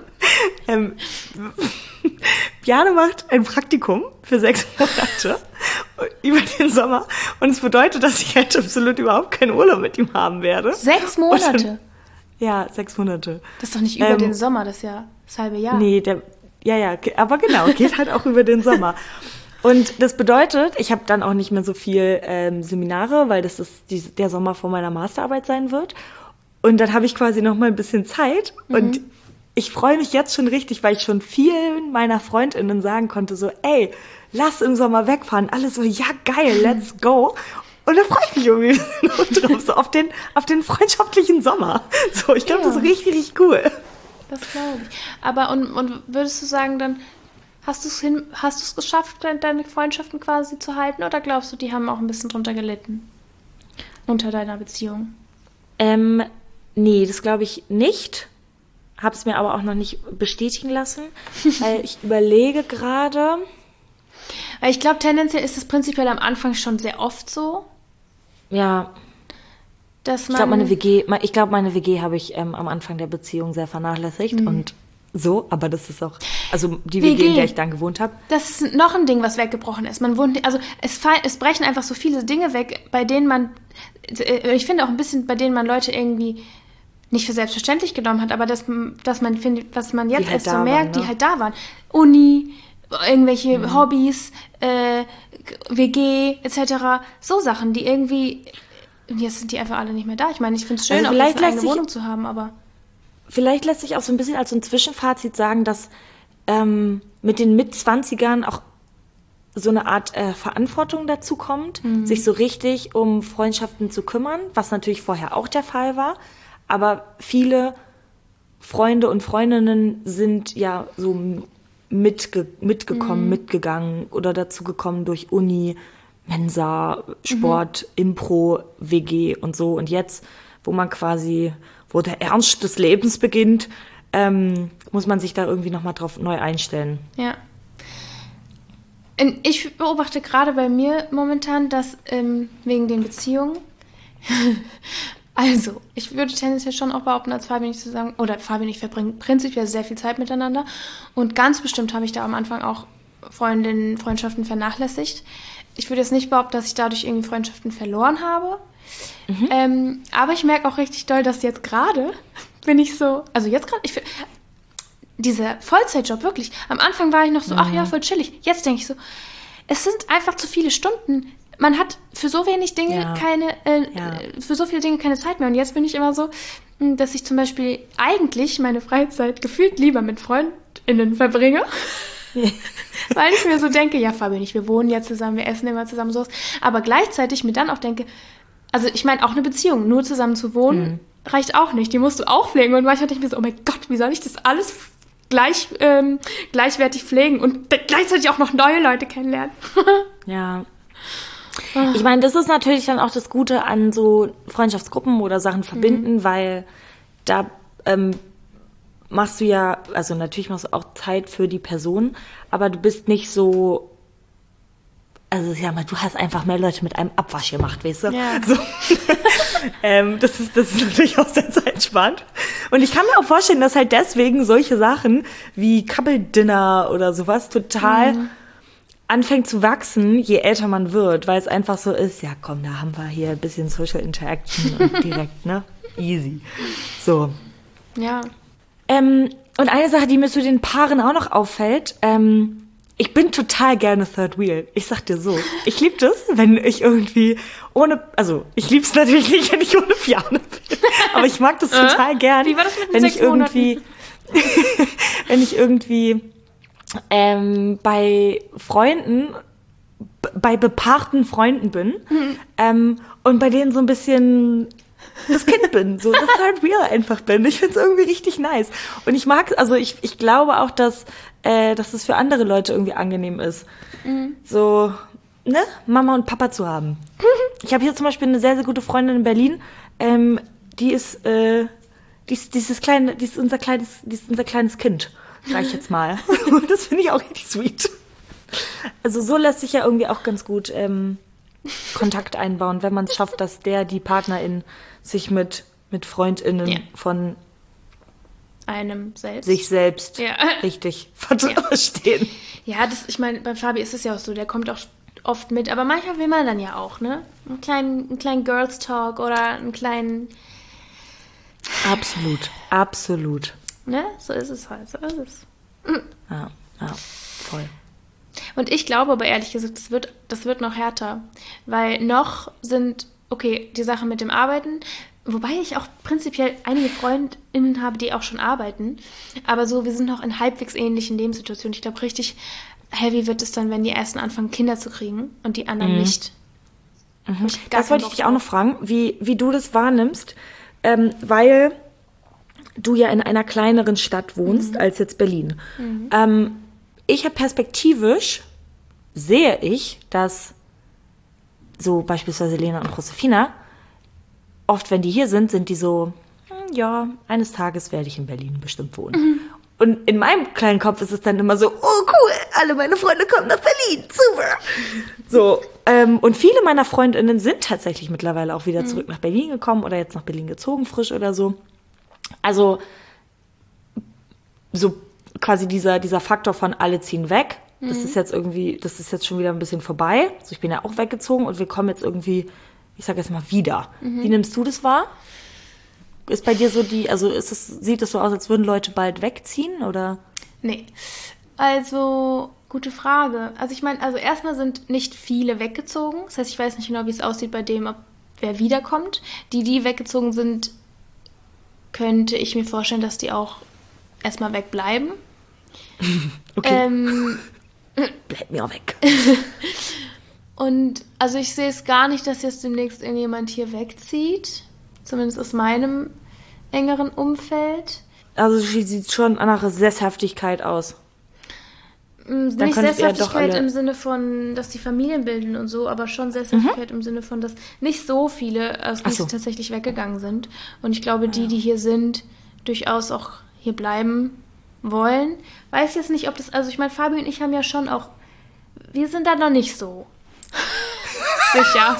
Bjarne macht ein Praktikum für 6 Monate über den Sommer. Und es bedeutet, dass ich halt absolut überhaupt keinen Urlaub mit ihm haben werde. 6 Monate? Ja, 6 Monate. Das ist doch nicht über den Sommer, das halbe Jahr. Nee, aber genau, geht halt auch über den Sommer. Und das bedeutet, ich habe dann auch nicht mehr so viel Seminare, weil das der Sommer vor meiner Masterarbeit sein wird. Und dann habe ich quasi noch mal ein bisschen Zeit. Und ich freue mich jetzt schon richtig, weil ich schon vielen meiner FreundInnen sagen konnte, so, ey, lass im Sommer wegfahren. Alle so, ja geil, let's go. Und da freue ich mich irgendwie drauf, so auf den freundschaftlichen Sommer. So, ich glaube, das ist richtig, richtig cool. Das glaube ich. Aber und würdest du sagen, dann hast du es geschafft, deine Freundschaften quasi zu halten, oder glaubst du, die haben auch ein bisschen drunter gelitten? Unter deiner Beziehung? Nee, das glaube ich nicht. Habe es mir aber auch noch nicht bestätigen lassen, weil ich überlege gerade. Weil ich glaube, tendenziell ist es prinzipiell am Anfang schon sehr oft so. Ja. Dass ich glaube, meine WG habe ich am Anfang der Beziehung sehr vernachlässigt und so, aber das ist auch, also die WG, in der ich dann gewohnt habe. Das ist noch ein Ding, was weggebrochen ist. Es brechen einfach so viele Dinge weg, bei denen man, ich finde auch ein bisschen, bei denen man Leute irgendwie nicht für selbstverständlich genommen hat, aber dass man findet, was man jetzt erst so merkt, die halt da waren. Uni, irgendwelche Hobbys, WG, etc. So Sachen, die irgendwie, jetzt sind die einfach alle nicht mehr da. Ich meine, ich finde es schön, auch eine eigene Wohnung zu haben, aber... Vielleicht lässt sich auch so ein bisschen als so ein Zwischenfazit sagen, dass mit den Mitzwanzigern auch so eine Art Verantwortung dazu kommt, sich so richtig um Freundschaften zu kümmern, was natürlich vorher auch der Fall war. Aber viele Freunde und Freundinnen sind ja so mitgegangen oder dazugekommen durch Uni, Mensa, Sport, Impro, WG und so. Und jetzt, wo der Ernst des Lebens beginnt, muss man sich da irgendwie nochmal drauf neu einstellen. Ja. Ich beobachte gerade bei mir momentan, dass wegen den Beziehungen, also, ich würde tendenziell schon auch behaupten, als Fabi und ich verbringen prinzipiell sehr viel Zeit miteinander und ganz bestimmt habe ich da am Anfang auch Freundschaften vernachlässigt. Ich würde jetzt nicht behaupten, dass ich dadurch irgendwie Freundschaften verloren habe, aber ich merke auch richtig doll, dass jetzt gerade dieser Vollzeitjob, wirklich, am Anfang war ich noch so, ach ja, voll chillig. Jetzt denke ich so, es sind einfach zu viele Stunden. Man hat für so wenig Dinge für so viele Dinge keine Zeit mehr. Und jetzt bin ich immer so, dass ich zum Beispiel eigentlich meine Freizeit gefühlt lieber mit FreundInnen verbringe. Weil ich mir so denke, ja, Fabi und ich, wir wohnen ja zusammen, wir essen immer zusammen so. Aber gleichzeitig mir dann auch denke, also ich meine auch eine Beziehung, nur zusammen zu wohnen, reicht auch nicht. Die musst du auch pflegen. Und manchmal denke ich mir so, oh mein Gott, wie soll ich das alles gleichwertig pflegen und gleichzeitig auch noch neue Leute kennenlernen? Ja. Ich meine, das ist natürlich dann auch das Gute an so Freundschaftsgruppen oder Sachen verbinden, weil da machst du ja, also natürlich machst du auch Zeit für die Person, aber du bist nicht so, also ja, du hast einfach mehr Leute mit einem Abwasch gemacht, weißt du? Ja. So. Das ist natürlich auch sehr zeitsparend. Und ich kann mir auch vorstellen, dass halt deswegen solche Sachen wie Couple Dinner oder sowas total anfängt zu wachsen, je älter man wird, weil es einfach so ist, ja komm, da haben wir hier ein bisschen Social Interaction und direkt, ne? Easy. So. Ja. Und eine Sache, die mir zu den Paaren auch noch auffällt, ich bin total gerne Third Wheel. Ich sag dir so. Ich liebe das, wenn ich irgendwie ich lieb's natürlich nicht, wenn ich ohne Piano bin. Aber ich mag das total gern. Wie war das mit den 6 Monaten? Wenn ich irgendwie bei bepaarten Freunden bin und bei denen so ein bisschen das Kind bin, so das Third Wheel einfach bin. Ich find's irgendwie richtig nice. Und ich mag, also ich glaube auch, dass es für andere Leute irgendwie angenehm ist, so, ne, Mama und Papa zu haben. Ich habe hier zum Beispiel eine sehr, sehr gute Freundin in Berlin, die ist unser kleines Kind, sag ich jetzt mal. Und das finde ich auch richtig sweet. Also so lässt sich ja irgendwie auch ganz gut Kontakt einbauen, wenn man es schafft, dass die Partnerin sich mit FreundInnen von einem selbst. Sich selbst richtig verstehen. Ja, ich meine, beim Fabi ist es ja auch so, der kommt auch oft mit, aber manchmal will man dann ja auch, ne? Einen kleinen Girls Talk oder einen kleinen... Absolut. Ne? So ist es halt, so ist es. Ja, voll. Und ich glaube aber ehrlich gesagt, das wird noch härter, weil noch sind, die Sachen mit dem Arbeiten, wobei ich auch prinzipiell einige FreundInnen habe, die auch schon arbeiten, aber so, wir sind noch in halbwegs ähnlichen Lebenssituationen. Ich glaube, richtig heavy wird es dann, wenn die ersten anfangen, Kinder zu kriegen und die anderen nicht. Das wollte ich dich auch noch fragen, wie du das wahrnimmst, weil du ja in einer kleineren Stadt wohnst als jetzt Berlin. Ich habe perspektivisch, sehe ich, dass so beispielsweise Lena und Josefina, oft wenn die hier sind die so, ja, eines Tages werde ich in Berlin bestimmt wohnen. Und in meinem kleinen Kopf ist es dann immer so, oh cool, alle meine Freunde kommen nach Berlin, super. So, und viele meiner Freundinnen sind tatsächlich mittlerweile auch wieder zurück nach Berlin gekommen oder jetzt nach Berlin gezogen, frisch oder so. Also, so quasi dieser Faktor von alle ziehen weg, das ist jetzt schon wieder ein bisschen vorbei. Also ich bin ja auch weggezogen und wir kommen jetzt irgendwie, ich sag jetzt mal, wieder. Wie nimmst du das wahr? Ist bei dir so sieht es so aus, als würden Leute bald wegziehen, oder? Nee. Also, gute Frage. Also ich meine, erstmal sind nicht viele weggezogen. Das heißt, ich weiß nicht genau, wie es aussieht bei dem, wer wiederkommt. Die weggezogen sind, könnte ich mir vorstellen, dass die auch erstmal wegbleiben. Okay. Bleib mir auch weg. Und also ich sehe es gar nicht, dass jetzt demnächst irgendjemand hier wegzieht. Zumindest aus meinem engeren Umfeld. Also sie sieht schon nach Sesshaftigkeit aus. Nicht Sesshaftigkeit im Sinne von, dass die Familien bilden und so, aber schon Sesshaftigkeit im Sinne von, dass nicht so viele aus Gießen tatsächlich weggegangen sind. Und ich glaube, die hier sind, durchaus auch hier bleiben wollen. Weiß jetzt nicht, ob das, also ich meine, Fabi und ich haben ja schon auch, wir sind da noch nicht so sicher.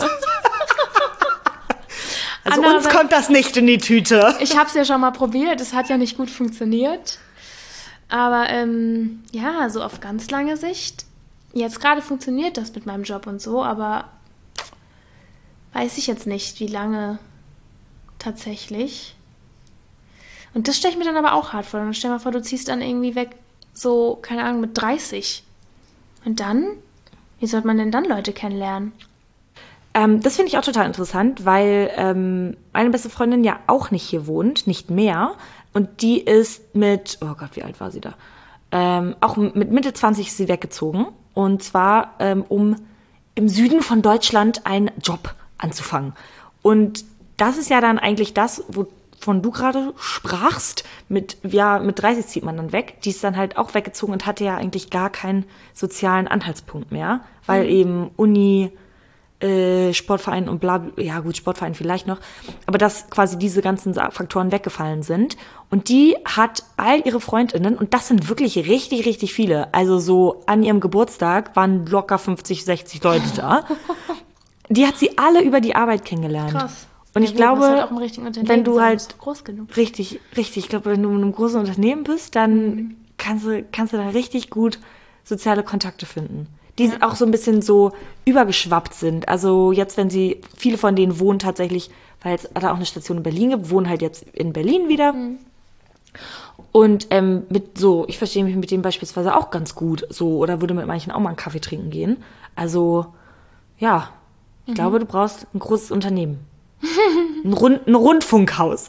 Also uns kommt das nicht in die Tüte. Ich habe es ja schon mal probiert, es hat ja nicht gut funktioniert. Aber ja, so auf ganz lange Sicht, jetzt gerade funktioniert das mit meinem Job und so, aber weiß ich jetzt nicht, wie lange tatsächlich. Und das stelle ich mir dann aber auch hart vor. Und stell dir mal vor, du ziehst dann irgendwie weg, so, keine Ahnung, mit 30. Und dann? Wie sollte man denn dann Leute kennenlernen? Das finde ich auch total interessant, weil meine beste Freundin ja auch nicht hier wohnt, nicht mehr. Und die ist mit, oh Gott, wie alt war sie da? Auch mit Mitte 20 ist sie weggezogen. Und zwar, um im Süden von Deutschland einen Job anzufangen. Und das ist ja dann eigentlich das, wovon du gerade sprachst. Mit 30 zieht man dann weg. Die ist dann halt auch weggezogen und hatte ja eigentlich gar keinen sozialen Anhaltspunkt mehr. Weil eben Uni, Sportverein und bla, ja gut, Sportverein vielleicht noch, aber dass quasi diese ganzen Faktoren weggefallen sind. Und die hat all ihre FreundInnen, und das sind wirklich richtig, richtig viele, also so an ihrem Geburtstag waren locker 50, 60 Leute da. Die hat sie alle über die Arbeit kennengelernt. Krass. Und ich glaube, halt wenn du halt groß genug. Richtig, ich glaube, wenn du in einem großen Unternehmen bist, dann kannst du da richtig gut soziale Kontakte finden. Die auch so ein bisschen so übergeschwappt sind. Also jetzt, viele von denen wohnen tatsächlich, weil es da auch eine Station in Berlin gibt, wohnen halt jetzt in Berlin wieder. Und ich verstehe mich mit denen beispielsweise auch ganz gut, so, oder würde mit manchen auch mal einen Kaffee trinken gehen. Also, ja, ich glaube, du brauchst ein großes Unternehmen. ein Rundfunkhaus.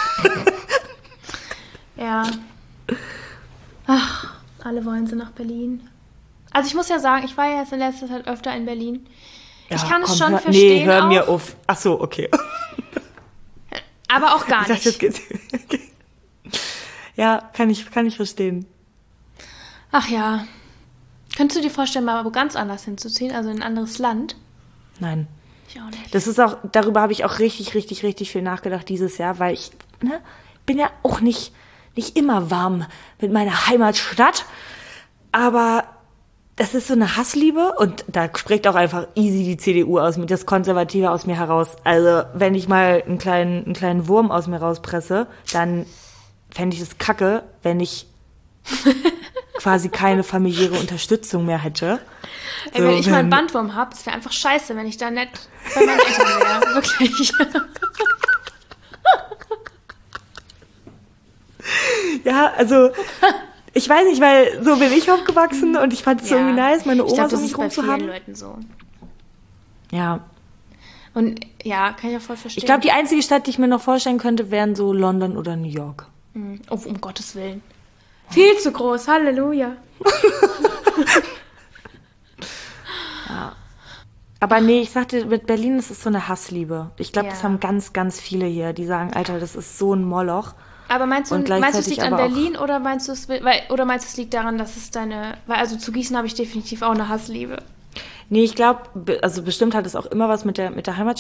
Ja. Ach, alle wollen sie nach Berlin. Also ich muss ja sagen, ich war ja jetzt in letzter Zeit öfter in Berlin. Ja, ich kann es schon verstehen. Nee, hör mir auf. Ach so, okay. Aber auch gar nicht. Ich dachte, okay. Ja, kann ich verstehen. Ach ja. Könntest du dir vorstellen, mal wo ganz anders hinzuziehen, also in ein anderes Land? Nein. Ich auch nicht. Das ist auch, darüber habe ich auch richtig, richtig, richtig viel nachgedacht dieses Jahr, weil ich bin ja auch nicht immer warm mit meiner Heimatstadt, aber das ist so eine Hassliebe und da spricht auch einfach easy die CDU aus, mit das Konservative aus mir heraus. Also wenn ich mal einen kleinen Wurm aus mir rauspresse, dann fände ich es kacke, wenn ich quasi keine familiäre Unterstützung mehr hätte. Ey, wenn ich mal einen Bandwurm habe, das wäre einfach scheiße, wenn ich da nicht bei meinen Eltern wäre. Wirklich. Ja, also ich weiß nicht, weil so bin ich aufgewachsen und ich fand es so irgendwie nice, meine Oma so um mich rum zu haben. Leuten so. Ja. Und ja, kann ich ja voll verstehen. Ich glaube, die einzige Stadt, die ich mir noch vorstellen könnte, wären so London oder New York. Oh, um Gottes Willen. Viel zu groß, Halleluja. Ja. Aber nee, ich sagte, mit Berlin ist es so eine Hassliebe. Ich glaube, das haben ganz, ganz viele hier, die sagen, Alter, das ist so ein Moloch. Aber meinst du, es liegt an Berlin oder meinst du, es liegt daran, dass es also zu Gießen habe ich definitiv auch eine Hassliebe. Nee, ich glaube, also bestimmt hat es auch immer was mit der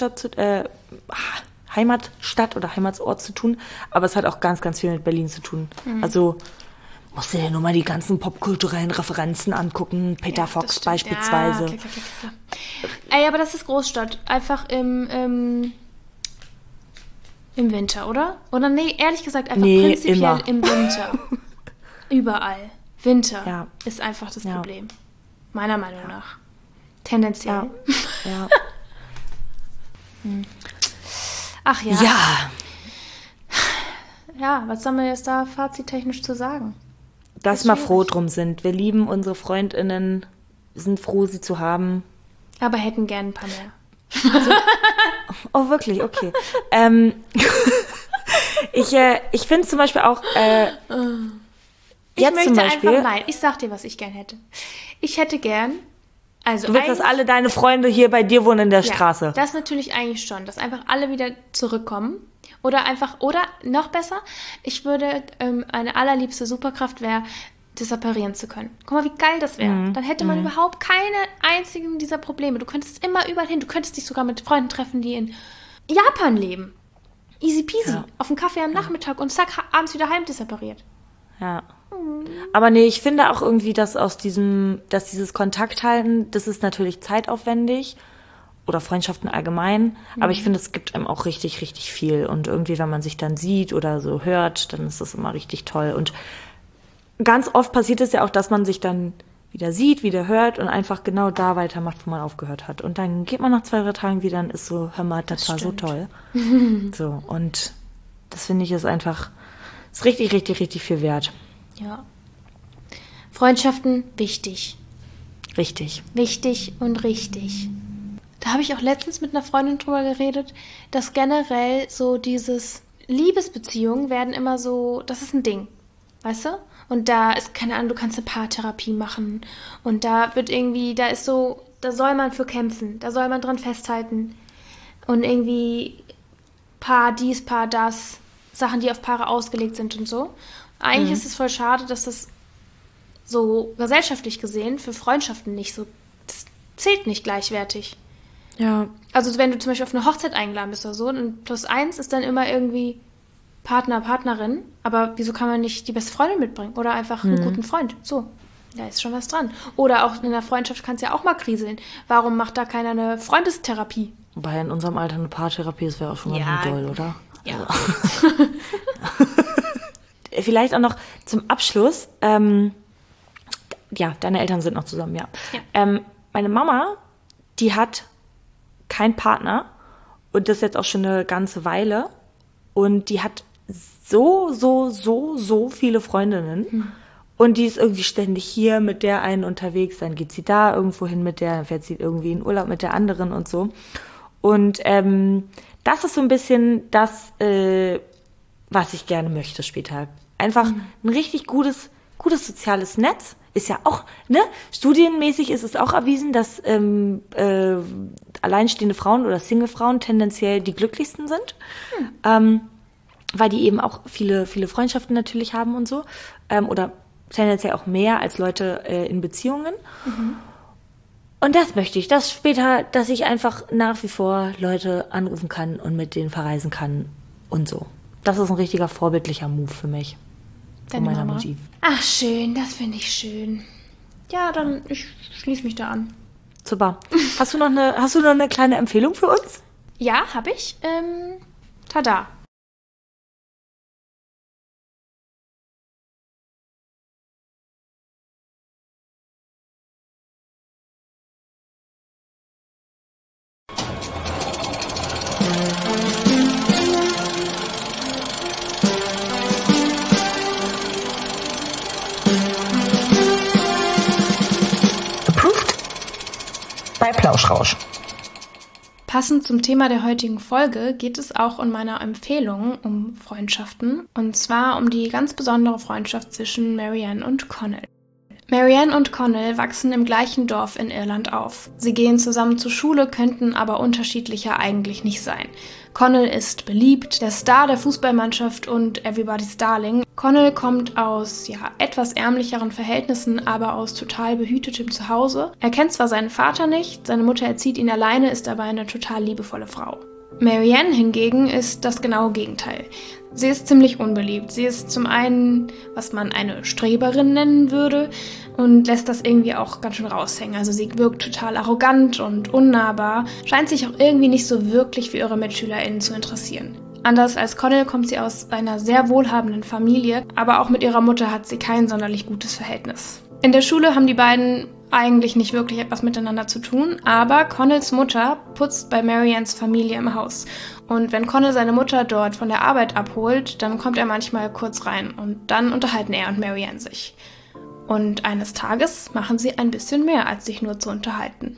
Heimatstadt oder Heimatsort zu tun, aber es hat auch ganz, ganz viel mit Berlin zu tun. Also musst du dir nur mal die ganzen popkulturellen Referenzen angucken, Peter Fox beispielsweise. Ja, klar. Ey, aber das ist Großstadt, einfach im Winter, oder? Oder nee, ehrlich gesagt, einfach prinzipiell immer. Im Winter. Überall. Winter ist einfach das Problem. Meiner Meinung nach. Tendenziell. Ja. Ach ja. Ja. Ja, was soll man jetzt da fazittechnisch zu sagen? Dass wir froh drum sind. Wir lieben unsere FreundInnen, sind froh, sie zu haben. Aber hätten gern ein paar mehr. Also, oh, wirklich? Okay. Ich finde zum Beispiel auch... Ich sag dir, was ich gern hätte. Ich hätte gern... Also du willst, dass alle deine Freunde hier bei dir wohnen in der Straße? Das natürlich eigentlich schon, dass einfach alle wieder zurückkommen. Oder noch besser, ich würde, eine allerliebste Superkraft wäre, disapparieren zu können. Guck mal, wie geil das wäre. Dann hätte man überhaupt keine einzigen dieser Probleme. Du könntest immer überall hin. Du könntest dich sogar mit Freunden treffen, die in Japan leben. Easy peasy. Ja. Auf dem Kaffee am Nachmittag und zack, abends wieder heim disappariert. Ja. Aber nee, ich finde auch irgendwie, dass dieses Kontakt halten, das ist natürlich zeitaufwendig oder Freundschaften allgemein, aber ich finde, es gibt einem auch richtig, richtig viel und irgendwie, wenn man sich dann sieht oder so hört, dann ist das immer richtig toll und ganz oft passiert es ja auch, dass man sich dann wieder sieht, wieder hört und einfach genau da weitermacht, wo man aufgehört hat und dann geht man nach 2, 3 Tagen wieder und ist so, hör mal, das war so toll. So, und das finde ich ist richtig, richtig, richtig viel wert. Ja. Freundschaften, wichtig. Richtig. Wichtig und richtig. Da habe ich auch letztens mit einer Freundin drüber geredet, dass generell so dieses Liebesbeziehungen werden immer so, das ist ein Ding, weißt du? Und da ist, keine Ahnung, du kannst eine Paartherapie machen und da soll man für kämpfen, da soll man dran festhalten und irgendwie Paar dies, Paar das, Sachen, die auf Paare ausgelegt sind und so. Eigentlich ist es voll schade, dass das so gesellschaftlich gesehen für Freundschaften nicht so, das zählt nicht gleichwertig. Ja. Also wenn du zum Beispiel auf eine Hochzeit eingeladen bist oder so, und +1 ist dann immer irgendwie Partner, Partnerin, aber wieso kann man nicht die beste Freundin mitbringen oder einfach einen guten Freund? So, da ist schon was dran. Oder auch in der Freundschaft kann es ja auch mal kriseln. Warum macht da keiner eine Freundestherapie? Wobei in unserem Alter eine Paartherapie, das wäre auch schon mal doll, oder? Ja. Also. Vielleicht auch noch zum Abschluss, deine Eltern sind noch zusammen, ja. Meine Mama, die hat keinen Partner und das jetzt auch schon eine ganze Weile und die hat so viele Freundinnen und die ist irgendwie ständig hier mit der einen unterwegs, dann geht sie da irgendwo hin mit der, dann fährt sie irgendwie in Urlaub mit der anderen und so. Und das ist so ein bisschen das, was ich gerne möchte später. Einfach ein richtig gutes soziales Netz. Ist ja auch, ne? Studienmäßig ist es auch erwiesen, dass alleinstehende Frauen oder Single-Frauen tendenziell die glücklichsten sind. Weil die eben auch viele Freundschaften natürlich haben und so. Oder tendenziell auch mehr als Leute in Beziehungen. Und das möchte ich, dass ich einfach nach wie vor Leute anrufen kann und mit denen verreisen kann und so. Das ist ein richtiger vorbildlicher Move für mich. Deine meiner Mama. Mutti. Ach, schön, das finde ich schön. Ja, dann ich schließe mich da an. Super. Hast du noch eine kleine Empfehlung für uns? Ja, habe ich. Tada. Bei Plauschrausch. Passend zum Thema der heutigen Folge geht es auch in meiner Empfehlung um Freundschaften. Und zwar um die ganz besondere Freundschaft zwischen Marianne und Connell. Marianne und Connell wachsen im gleichen Dorf in Irland auf. Sie gehen zusammen zur Schule, könnten aber unterschiedlicher eigentlich nicht sein. Connell ist beliebt, der Star der Fußballmannschaft und Everybody's Darling. Connell kommt aus, etwas ärmlicheren Verhältnissen, aber aus total behütetem Zuhause. Er kennt zwar seinen Vater nicht, seine Mutter erzieht ihn alleine, ist aber eine total liebevolle Frau. Marianne hingegen ist das genaue Gegenteil. Sie ist ziemlich unbeliebt. Sie ist zum einen, was man eine Streberin nennen würde, und lässt das irgendwie auch ganz schön raushängen. Also sie wirkt total arrogant und unnahbar, scheint sich auch irgendwie nicht so wirklich für ihre MitschülerInnen zu interessieren. Anders als Connell kommt sie aus einer sehr wohlhabenden Familie, aber auch mit ihrer Mutter hat sie kein sonderlich gutes Verhältnis. In der Schule haben die beiden eigentlich nicht wirklich etwas miteinander zu tun, aber Connells Mutter putzt bei Mariannes Familie im Haus. Und wenn Connell seine Mutter dort von der Arbeit abholt, dann kommt er manchmal kurz rein und dann unterhalten er und Marianne sich. Und eines Tages machen sie ein bisschen mehr, als sich nur zu unterhalten.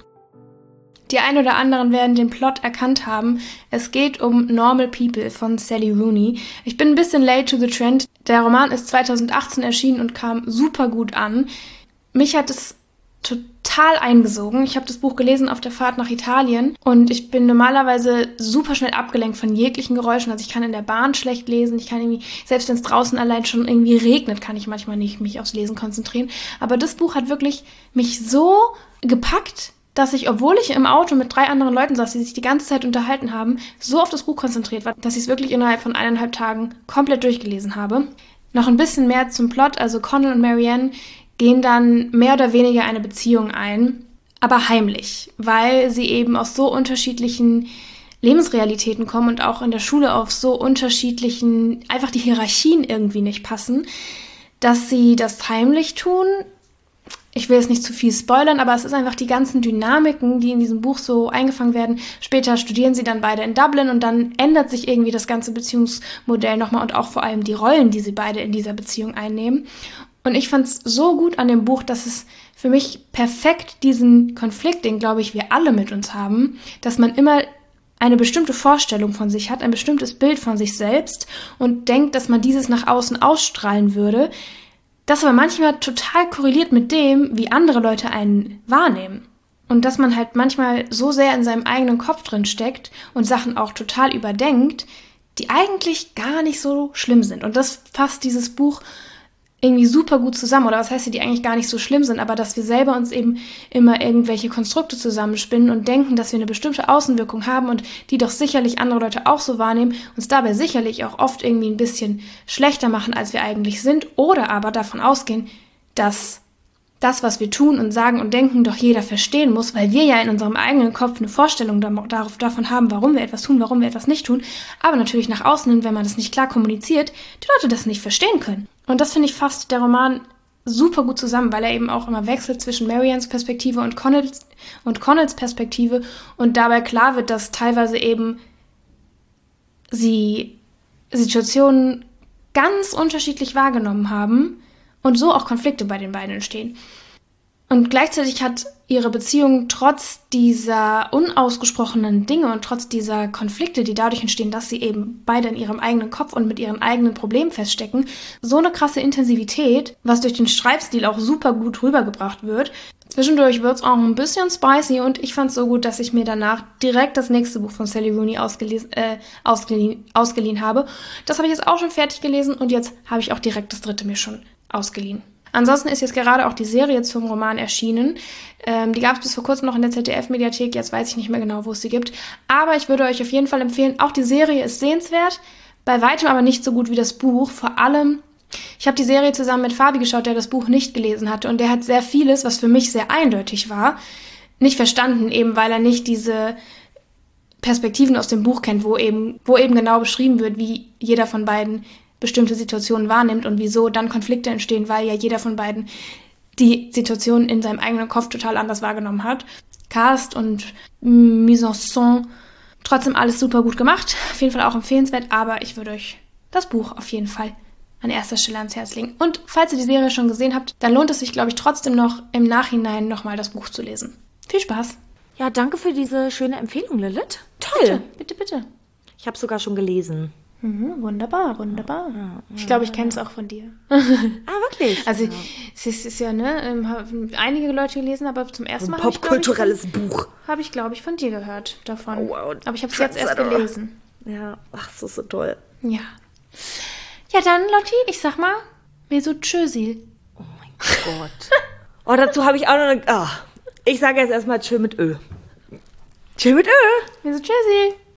Die ein oder anderen werden den Plot erkannt haben. Es geht um Normal People von Sally Rooney. Ich bin ein bisschen late to the trend. Der Roman ist 2018 erschienen und kam super gut an. Mich hat es total eingesogen. Ich habe das Buch gelesen auf der Fahrt nach Italien und ich bin normalerweise super schnell abgelenkt von jeglichen Geräuschen. Also ich kann in der Bahn schlecht lesen, ich kann irgendwie, selbst wenn es draußen allein schon irgendwie regnet, kann ich manchmal nicht mich aufs Lesen konzentrieren. Aber das Buch hat wirklich mich so gepackt, dass ich, obwohl ich im Auto mit 3 anderen Leuten saß, die sich die ganze Zeit unterhalten haben, so auf das Buch konzentriert war, dass ich es wirklich innerhalb von 1,5 Tagen komplett durchgelesen habe. Noch ein bisschen mehr zum Plot, also Connell und Marianne gehen dann mehr oder weniger eine Beziehung ein, aber heimlich, weil sie eben aus so unterschiedlichen Lebensrealitäten kommen und auch in der Schule auf so unterschiedlichen, einfach die Hierarchien irgendwie nicht passen, dass sie das heimlich tun. Ich will jetzt nicht zu viel spoilern, aber es ist einfach die ganzen Dynamiken, die in diesem Buch so eingefangen werden. Später studieren sie dann beide in Dublin und dann ändert sich irgendwie das ganze Beziehungsmodell nochmal und auch vor allem die Rollen, die sie beide in dieser Beziehung einnehmen. Und ich fand es so gut an dem Buch, dass es für mich perfekt diesen Konflikt, den, glaube ich, wir alle mit uns haben, dass man immer eine bestimmte Vorstellung von sich hat, ein bestimmtes Bild von sich selbst und denkt, dass man dieses nach außen ausstrahlen würde, das aber manchmal total korreliert mit dem, wie andere Leute einen wahrnehmen. Und dass man halt manchmal so sehr in seinem eigenen Kopf drin steckt und Sachen auch total überdenkt, die eigentlich gar nicht so schlimm sind. Und das fasst dieses Buch irgendwie super gut zusammen, oder was heißt, die eigentlich gar nicht so schlimm sind, aber dass wir selber uns eben immer irgendwelche Konstrukte zusammenspinnen und denken, dass wir eine bestimmte Außenwirkung haben und die doch sicherlich andere Leute auch so wahrnehmen, uns dabei sicherlich auch oft irgendwie ein bisschen schlechter machen, als wir eigentlich sind, oder aber davon ausgehen, dass das, was wir tun und sagen und denken, doch jeder verstehen muss, weil wir ja in unserem eigenen Kopf eine Vorstellung davon haben, warum wir etwas tun, warum wir etwas nicht tun, aber natürlich nach außen hin, wenn man das nicht klar kommuniziert, die Leute das nicht verstehen können. Und das, finde ich, fasst der Roman super gut zusammen, weil er eben auch immer wechselt zwischen Mariannes Perspektive und Connells Perspektive und dabei klar wird, dass teilweise eben sie Situationen ganz unterschiedlich wahrgenommen haben und so auch Konflikte bei den beiden entstehen. Und gleichzeitig hat ihre Beziehung trotz dieser unausgesprochenen Dinge und trotz dieser Konflikte, die dadurch entstehen, dass sie eben beide in ihrem eigenen Kopf und mit ihren eigenen Problemen feststecken, so eine krasse Intensivität, was durch den Schreibstil auch super gut rübergebracht wird. Zwischendurch wird's auch ein bisschen spicy und ich fand's so gut, dass ich mir danach direkt das nächste Buch von Sally Rooney ausgeliehen habe. Das habe ich jetzt auch schon fertig gelesen und jetzt habe ich auch direkt das 3. mir schon ausgeliehen. Ansonsten ist jetzt gerade auch die Serie zum Roman erschienen. Die gab es bis vor kurzem noch in der ZDF-Mediathek, jetzt weiß ich nicht mehr genau, wo es sie gibt. Aber ich würde euch auf jeden Fall empfehlen, auch die Serie ist sehenswert, bei weitem aber nicht so gut wie das Buch. Vor allem, ich habe die Serie zusammen mit Fabi geschaut, der das Buch nicht gelesen hatte und der hat sehr vieles, was für mich sehr eindeutig war, nicht verstanden, eben weil er nicht diese Perspektiven aus dem Buch kennt, wo eben genau beschrieben wird, wie jeder von beiden bestimmte Situationen wahrnimmt und wieso dann Konflikte entstehen, weil ja jeder von beiden die Situation in seinem eigenen Kopf total anders wahrgenommen hat. Cast und Mise en Scène, trotzdem alles super gut gemacht, auf jeden Fall auch empfehlenswert, aber ich würde euch das Buch auf jeden Fall an erster Stelle ans Herz legen. Und falls ihr die Serie schon gesehen habt, dann lohnt es sich, glaube ich, trotzdem noch im Nachhinein nochmal das Buch zu lesen. Viel Spaß! Ja, danke für diese schöne Empfehlung, Lilith. Toll! Bitte, bitte. Ich habe sogar schon gelesen. Wunderbar. Ja. Ich glaube, ich kenne es auch von dir. Wirklich? Also es ist ja, einige Leute gelesen, aber zum ersten Mal ein popkulturelles Buch. Habe ich, glaube ich, von dir gehört davon. Oh, wow. Aber ich habe es jetzt erst gelesen. Ja, ach, so toll. Ja. Ja, dann, Lotti, ich sag mal, mir so tschüssi. Oh mein Gott. Dazu habe ich auch noch ich sage jetzt erstmal tschö mit Ö. Tschö mit Ö. Mir so tschüssi.